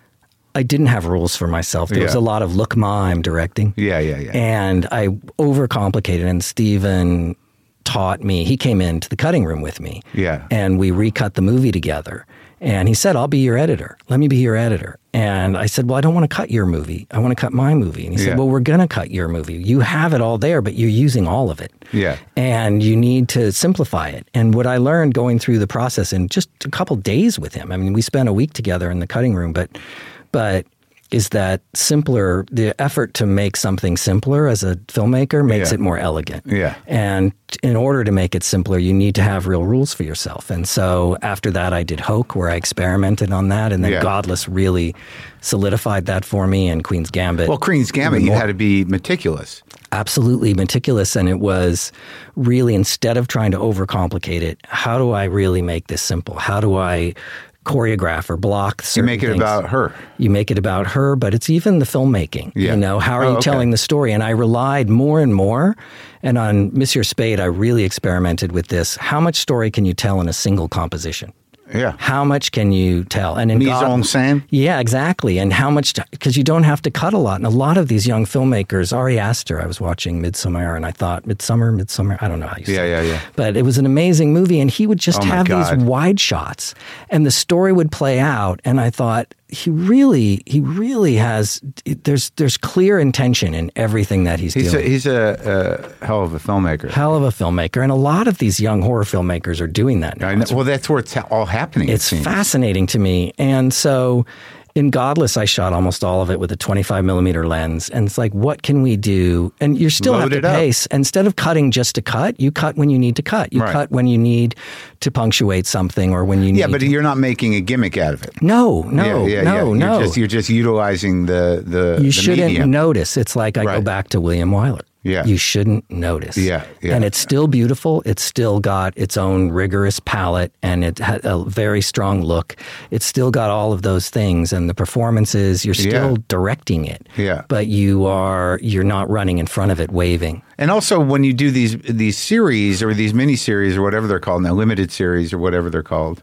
I didn't have rules for myself. There was a lot of, look, Ma, I'm directing. Yeah. And I overcomplicated, and Steven taught me. He came into the cutting room with me. Yeah. And we recut the movie together. And he said, I'll be your editor. Let me be your editor. And I said, well, I don't want to cut your movie. I want to cut my movie. And he said, well, we're going to cut your movie. You have it all there, but you're using all of it. Yeah. And you need to simplify it. And what I learned going through the process in just a couple days with him, I mean, we spent a week together in the cutting room, but is that simpler, the effort to make something simpler as a filmmaker makes it more elegant. Yeah. And in order to make it simpler, you need to have real rules for yourself. And so after that, I did Hoke, where I experimented on that. And then Godless really solidified that for me, and Queen's Gambit. Well, Queen's Gambit, you had to be meticulous. Absolutely meticulous. And it was really, instead of trying to overcomplicate it, how do I really make this simple? How do I choreograph or block certain things? You make it about her. You make it about her, but it's even the filmmaking. Yeah. How are you telling the story? And I relied more and more. And on Monsieur Spade, I really experimented with this. How much story can you tell in a single composition? Yeah. How much can you tell? And in mise en scène? Yeah, exactly. And how much, because you don't have to cut a lot. And a lot of these young filmmakers, Ari Aster, I was watching Midsommar, and I thought, Midsummer, I don't know how you say it. Yeah. But it was an amazing movie, and he would just have these wide shots, and the story would play out. And I thought, he really has, there's clear intention in everything that he's doing. He's a hell of a filmmaker. Hell of a filmmaker. And a lot of these young horror filmmakers are doing that now. Well, that's where it's all happening. It's fascinating to me. And so in Godless, I shot almost all of it with a 25 millimeter lens. And it's like, what can we do? And you still have to pace. Instead of cutting just to cut, you cut when you need to cut. You cut when you need to punctuate something, or when you need but you're not making a gimmick out of it. No. You're just utilizing the You shouldn't medium. notice. It's like I go back to William Wyler. you shouldn't notice. And it's still beautiful. It's still got its own rigorous palette, and it had a very strong look. It's still got all of those things, and the performances, you're still directing it. But you're not running in front of it waving. And also when you do these series or these mini-series or whatever they're called now, limited series or whatever they're called,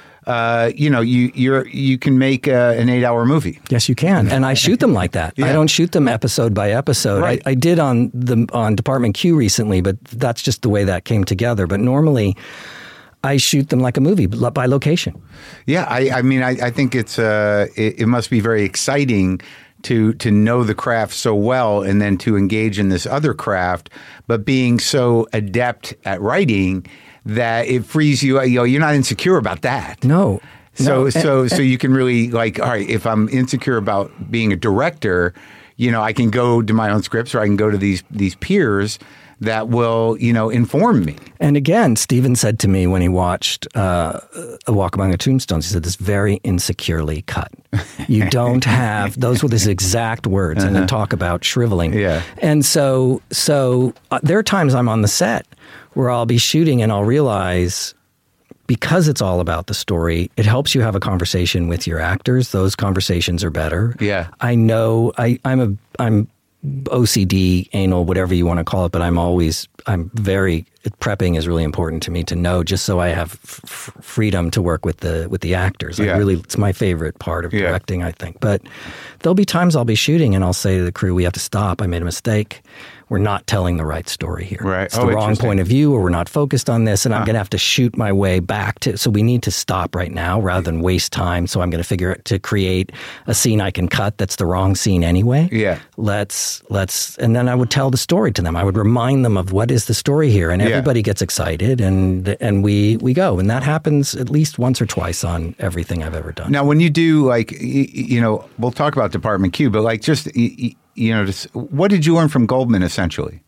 you can make an 8-hour movie. Yes, you can, and I shoot them like that. I don't shoot them episode by episode. Right. I did on Department Q recently, but that's just the way that came together. But normally, I shoot them like a movie by location. Yeah, I mean, I think it must be very exciting to know the craft so well and then to engage in this other craft, but being so adept at writing that it frees you. You're not insecure about that. No. So you can really all right, if I'm insecure about being a director, I can go to my own scripts or I can go to these peers that will, inform me. And again, Steven said to me when he watched A Walk Among the Tombstones, he said, "This very insecurely cut. You don't have," those were his exact words, and then talk about shriveling. Yeah. And so there are times I'm on the set where I'll be shooting and I'll realize, because it's all about the story, it helps you have a conversation with your actors. Those conversations are better. Yeah. I know I'm OCD, anal, whatever you want to call it, but prepping is really important to me to know, just so I have freedom to work with the actors. It's my favorite part of directing, I think. But there'll be times I'll be shooting and I'll say to the crew, "We have to stop. I made a mistake. We're not telling the right story here. Right. It's the wrong point of view, or we're not focused on this, and I'm going to have to shoot my way back to. So we need to stop right now rather than waste time. So I'm going to create a scene I can cut that's the wrong scene anyway. Yeah. Let's, and then I would tell the story to them. I would remind them of what is the story here, and everybody gets excited, and we go, and that happens at least once or twice on everything I've ever done. Now, when you do we'll talk about Department Q, but just what did you learn from Goldman essentially?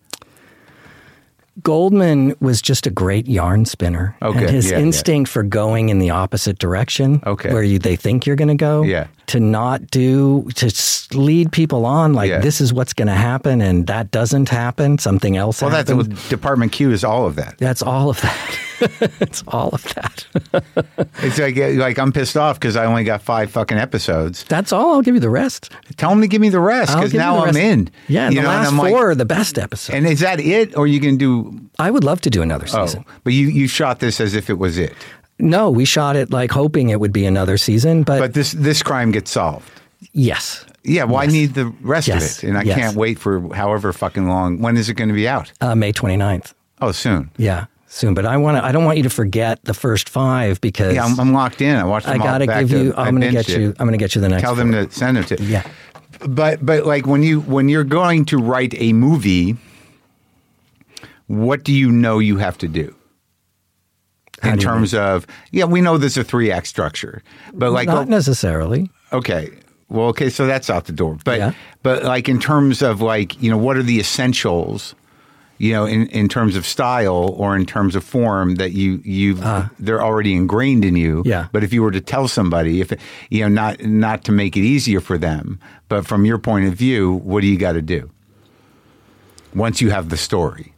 Goldman was just a great yarn spinner. Okay. And his instinct for going in the opposite direction, where they think you're going to go, to lead people on this is what's going to happen, and that doesn't happen, something else happens. Well, Department Q is all of that. That's all of that. It's all of that. It's like I'm pissed off because I only got 5 fucking episodes. That's all. I'll give you the rest. Tell them to give me the rest, because now I'm in. Yeah, the last 4 are the best episodes. And is that it, or you can do? I would love to do another season. But you shot this as if it was it. No, we shot it hoping it would be another season. But this crime gets solved. Yes. Yeah, well, I need the rest of it, and I can't wait for however fucking long. When is it going to be out? May 29th. Oh, soon. Yeah, soon. But I don't want you to forget the first 5 because I'm locked in. I watched them all back. I got to give you. I'm going to get you. I'm going to get you the next. Tell them to send it to. Yeah. But when you're going to write a movie, what do you know you have to do? In terms of, we know there's a 3-act structure, but not necessarily. Okay. Well, so that's out the door. But in terms of what are the essentials, in terms of style or in terms of form that they're already ingrained in you. Yeah. But if you were to tell somebody, not to make it easier for them, but from your point of view, what do you got to do once you have the story?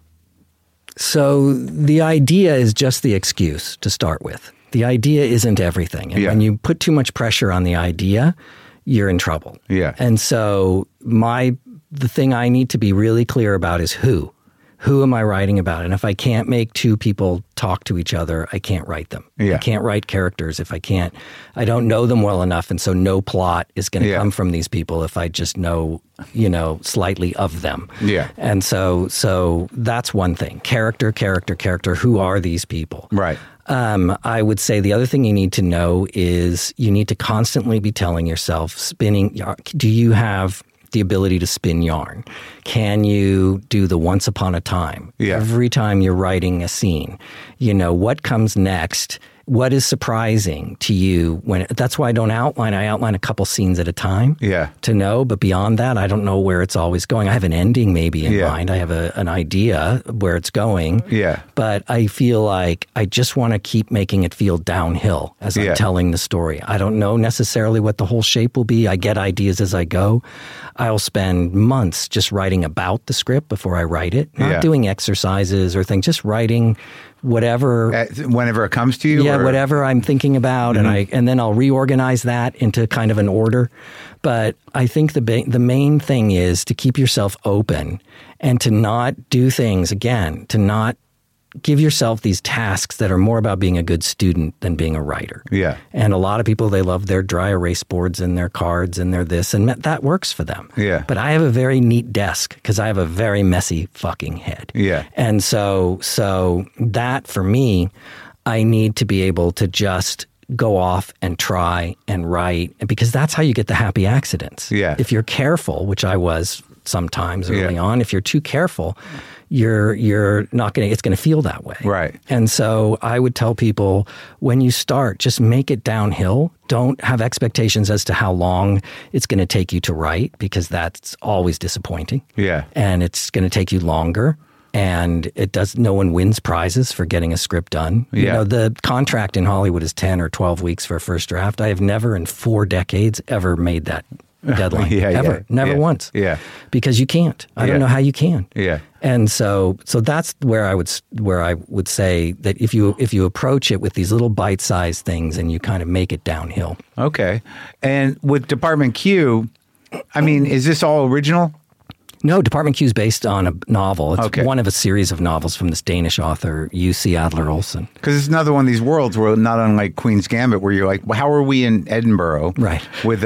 So the idea is just the excuse to start with. The idea isn't everything. And when you put too much pressure on the idea, you're in trouble. Yeah. And so the thing I need to be really clear about is who. Who am I writing about? And if I can't make 2 people talk to each other, I can't write them. Yeah. I can't write characters if I don't know them well enough. And so no plot is going to come from these people if I just know, slightly of them. Yeah. And so that's one thing. Character. Who are these people? Right. I would say the other thing you need to know is you need to constantly be telling yourself, do you have the ability to spin yarn? Can you do the once upon a time? Yeah. Every time you're writing a scene, what comes next what is surprising to you that's why I don't outline. I outline a couple scenes at a time to know. But beyond that, I don't know where it's always going. I have an ending maybe in mind. I have an idea where it's going. Yeah. But I feel like I just want to keep making it feel downhill as I'm telling the story. I don't know necessarily what the whole shape will be. I get ideas as I go. I'll spend months just writing about the script before I write it. Not doing exercises or things, just writing whatever. Whenever it comes to you? Yeah, whatever I'm thinking about. And then I'll reorganize that into kind of an order. But I think the main thing is to keep yourself open and to not do things, again, to not give yourself these tasks that are more about being a good student than being a writer. Yeah. And a lot of people, they love their dry erase boards and their cards and their this, and that works for them. Yeah. But I have a very neat desk because I have a very messy fucking head. Yeah. And so that for me, I need to be able to just go off and try and write, because that's how you get the happy accidents. Yeah. If you're careful, which I was sometimes early on, if you're too careful, you're not going to, it's going to feel that way. Right. And so I would tell people, when you start, just make it downhill. Don't have expectations as to how long it's going to take you to write, because that's always disappointing. Yeah. And it's going to take you longer. And no one wins prizes for getting a script done. Yeah. You know, the contract in Hollywood is 10 or 12 weeks for a first draft. I have never in 4 decades ever made that deadline. Never once. Yeah. Because you can't. I don't know how you can. Yeah. And so that's where I would say that if you approach it with these little bite-sized things and you kind of make it downhill. Okay. And with Department Q, I mean, is this all original? No, Department Q is based on a novel. It's one of a series of novels from this Danish author, Jussi Adler-Olsen. Because it's another one of these worlds where, not unlike Queen's Gambit, where you're like, well, how are we in Edinburgh, right, with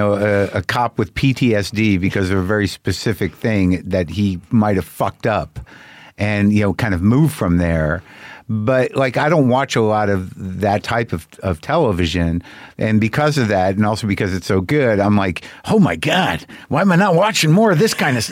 a cop with PTSD because of a very specific thing that he might have fucked up, and kind of move from there. But I don't watch a lot of that type of television. And because of that, and also because it's so good, I'm like, oh my God, why am I not watching more of this kind of,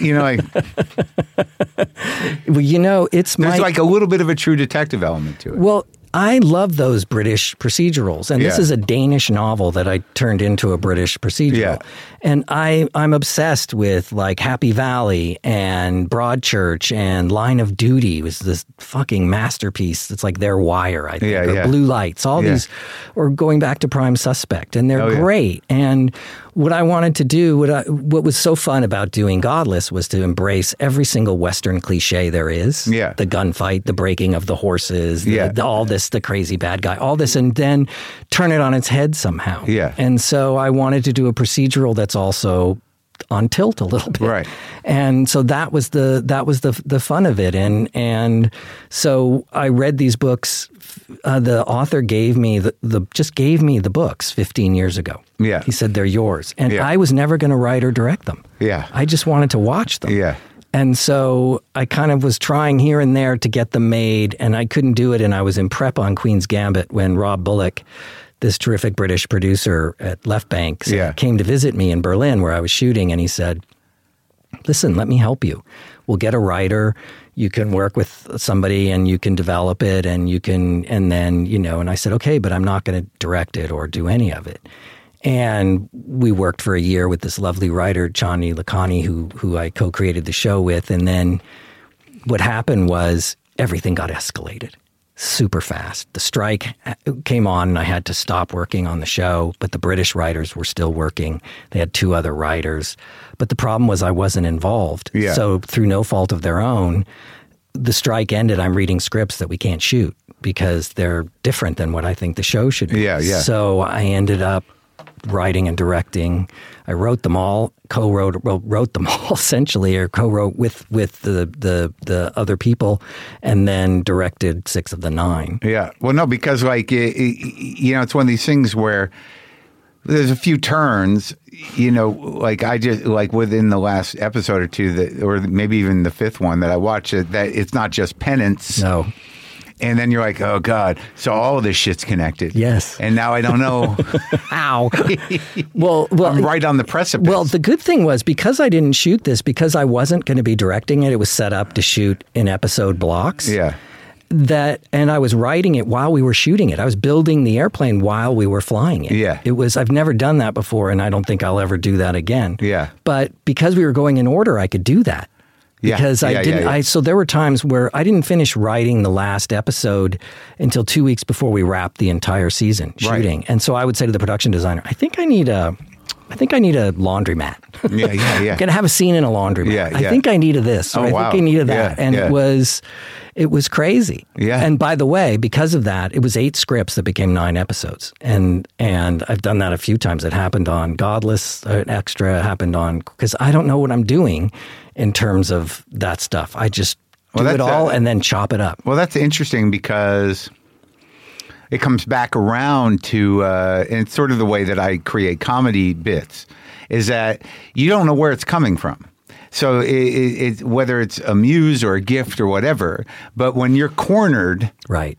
Well, there's a little bit of a True Detective element to it. Well, I love those British procedurals. And this is a Danish novel that I turned into a British procedural. Yeah. And I'm obsessed with Happy Valley and Broadchurch and Line of Duty was this fucking masterpiece. It's like their Wire, I think, or Blue Lights, all these, or going back to Prime Suspect. And they're great. And what I wanted to do, what was so fun about doing Godless was to embrace every single Western cliche there is. Yeah. The gunfight, the breaking of the horses, all this, the crazy bad guy, all this, and then turn it on its head somehow. Yeah. And so I wanted to do a procedural that's also on tilt a little bit. Right. And so that was the fun of it. And so I read these books. The author gave me just gave me the books 15 years ago. Yeah. He said, they're yours. And I was never going to write or direct them. Yeah. I just wanted to watch them. Yeah. And so I kind of was trying here and there to get them made, and I couldn't do it. And I was in prep on Queen's Gambit when Rob Bullock, this terrific British producer at Left Bank, came to visit me in Berlin where I was shooting. And he said, listen, let me help you. We'll get a writer. You can work with somebody and you can develop it and then, and I said, okay, but I'm not going to direct it or do any of it. And we worked for a year with this lovely writer, Chani Lakhani, who I co-created the show with. And then what happened was everything got escalated super fast. The strike came on and I had to stop working on the show, but the British writers were still working. They had 2 other writers. But the problem was I wasn't involved. Yeah. So through no fault of their own, the strike ended. I'm reading scripts that we can't shoot because they're different than what I think the show should be. Yeah, yeah. So I ended up writing and directing. I wrote them all, wrote them all essentially, or co-wrote with the other people, and then directed 6 of the 9. Yeah. Well, no, because it's one of these things where there's a few turns, I just within the last episode or 2 or maybe even the 5th one that I watched, that it's not just penance. No. And then you're like, oh, God. So all of this shit's connected. Yes. And now I don't know. How. Well, I'm right on the precipice. Well, the good thing was because I didn't shoot this, because I wasn't going to be directing it, it was set up to shoot in episode blocks. Yeah. and I was writing it while we were shooting it. I was building the airplane while we were flying it. Yeah. I've never done that before, and I don't think I'll ever do that again. Yeah. But because we were going in order, I could do that. Because I didn't, so there were times where I didn't finish writing the last episode until 2 weeks before we wrapped the entire season shooting. Right. And so I would say to the production designer, I think I need a laundromat. Yeah. I'm going to have a scene in a laundromat. I think I needed this. Or I think I needed that. And it was crazy. Yeah. And by the way, because of that, it was 8 scripts that became 9 episodes. And I've done that a few times. It happened on Godless, Extra, happened on, because I don't know what I'm doing in terms of that stuff. I just do it all and then chop it up. Well, that's interesting because it comes back around to, and it's sort of the way that I create comedy bits, is that you don't know where it's coming from. So it whether it's a muse or a gift or whatever, but when you're cornered, right,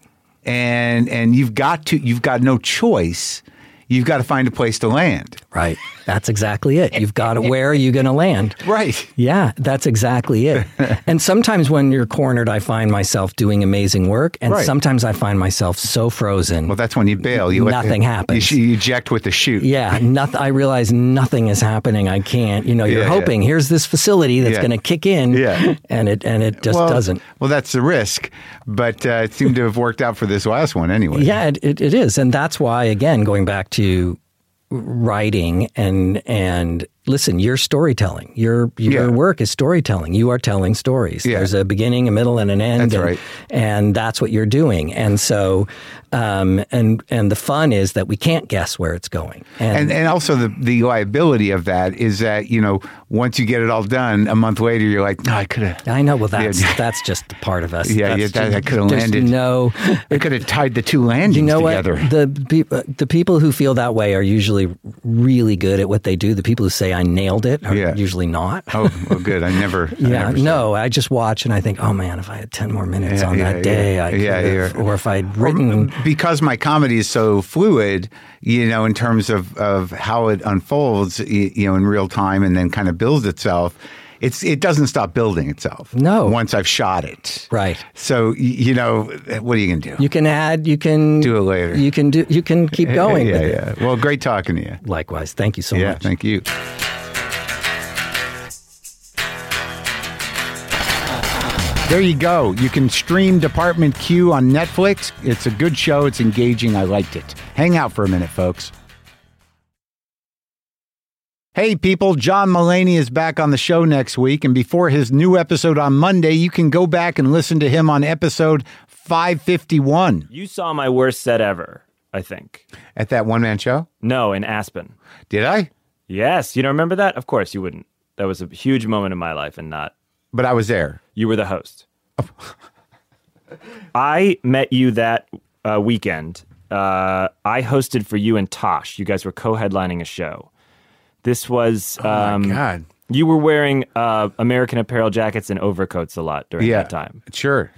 and you've got no choice, you've got to find a place to land. Right. That's exactly it. You've got to, where are you going to land? Right. Yeah, that's exactly it. And sometimes when you're cornered, I find myself doing amazing work. And sometimes I find myself so frozen. Well, that's when you bail. Nothing happens. You eject with the chute. Yeah. I realize nothing is happening. I can't, you're hoping here's this facility that's going to kick in. Yeah. And it just doesn't. Well, that's the risk. But it seemed to have worked out for this last one anyway. Yeah, it is. And that's why, again, going back to writing and listen, you're storytelling. Your work is storytelling. You are telling stories. Yeah. There's a beginning, a middle, and an end. That's right. And that's what you're doing. And so, and the fun is that we can't guess where it's going. And also the liability of that is that, once you get it all done, a month later, you're like, no, I could have. I know. Well, that's just part of us. Yeah, I could have landed. I could have tied the two landings together. What? The people who feel that way are usually really good at what they do. The people who say I nailed it are usually not. Oh, well, good. I never. I just watch and I think, oh man, if I had 10 more minutes on that day, I could have, or if I'd written. Because my comedy is so fluid, in terms of how it unfolds, in real time and then kind of builds itself. It doesn't stop building itself. No. Once I've shot it. Right. So, what are you going to do? You can add, you can do it later. You can keep going. Yeah. Well, great talking to you. Likewise. Thank you so much. Yeah, thank you. There you go. You can stream Department Q on Netflix. It's a good show. It's engaging. I liked it. Hang out for a minute, folks. Hey people, John Mulaney is back on the show next week, and before his new episode on Monday, you can go back and listen to him on episode 551. You saw my worst set ever, I think. At that one-man show? No, in Aspen. Did I? Yes. You don't remember that? Of course you wouldn't. That was a huge moment in my life and not... But I was there. You were the host. I met you that weekend. I hosted for you and Tosh. You guys were co-headlining a show. This was... oh, my God. You were wearing American Apparel jackets and overcoats a lot during that time. Sure.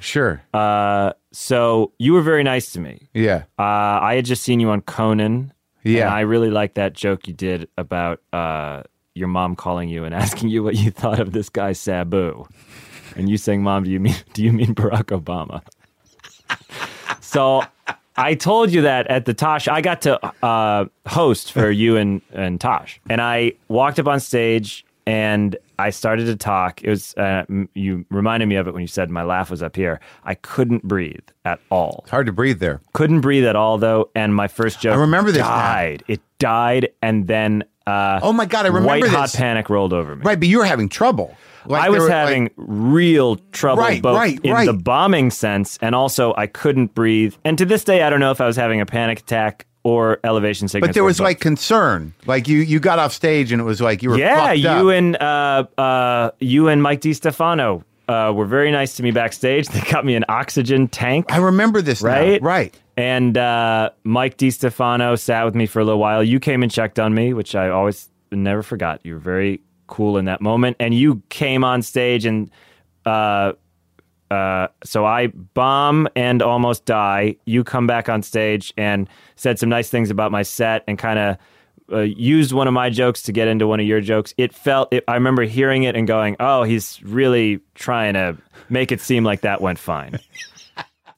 So you were very nice to me. Yeah. I had just seen you on Conan. Yeah. And I really liked that joke you did about your mom calling you and asking you what you thought of this guy, Sabu. And you saying, Mom, do you mean Barack Obama? So... I told you that at the Tosh. I got to host for you and Tosh. And I walked up on stage and I started to talk. It was you reminded me of it when you said my laugh was up here. I couldn't breathe at all. It's hard to breathe there. Couldn't breathe at all, though. And my first joke I remember this died. It died, and then oh my God, I remember white this. hot panic rolled over me. Right, but you were having trouble. Like I was having real trouble, both in the bombing sense, and also I couldn't breathe. And to this day, I don't know if I was having a panic attack or elevation sickness. But there was like concern. Like you got off stage and it was like you were fucked up. You and Mike DiStefano were very nice to me backstage. They got me an oxygen tank. I remember this now. Right. And Mike DiStefano sat with me for a little while. You came and checked on me, which I always never forgot. You were very cool in that moment, and you came on stage, and so I bomb and almost die. You come back on stage and said some nice things about my set and kind of used one of my jokes to get into one of your jokes. I remember hearing it and going, oh, he's really trying to make it seem like that went fine.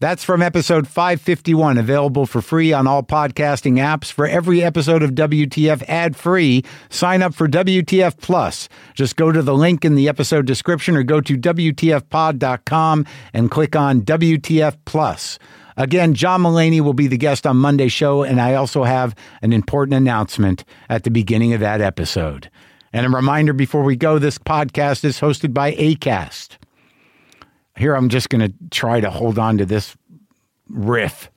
That's from episode 551, available for free on all podcasting apps. For every episode of WTF ad-free, sign up for WTF Plus. Just go to the link in the episode description or go to WTFpod.com and click on WTF Plus. Again, John Mulaney will be the guest on Monday's show, and I also have an important announcement at the beginning of that episode. And a reminder before we go, this podcast is hosted by Acast. Here, I'm just going to try to hold on to this riff.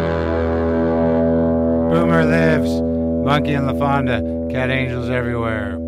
Boomer lives. Monkey and LaFonda. Cat angels everywhere.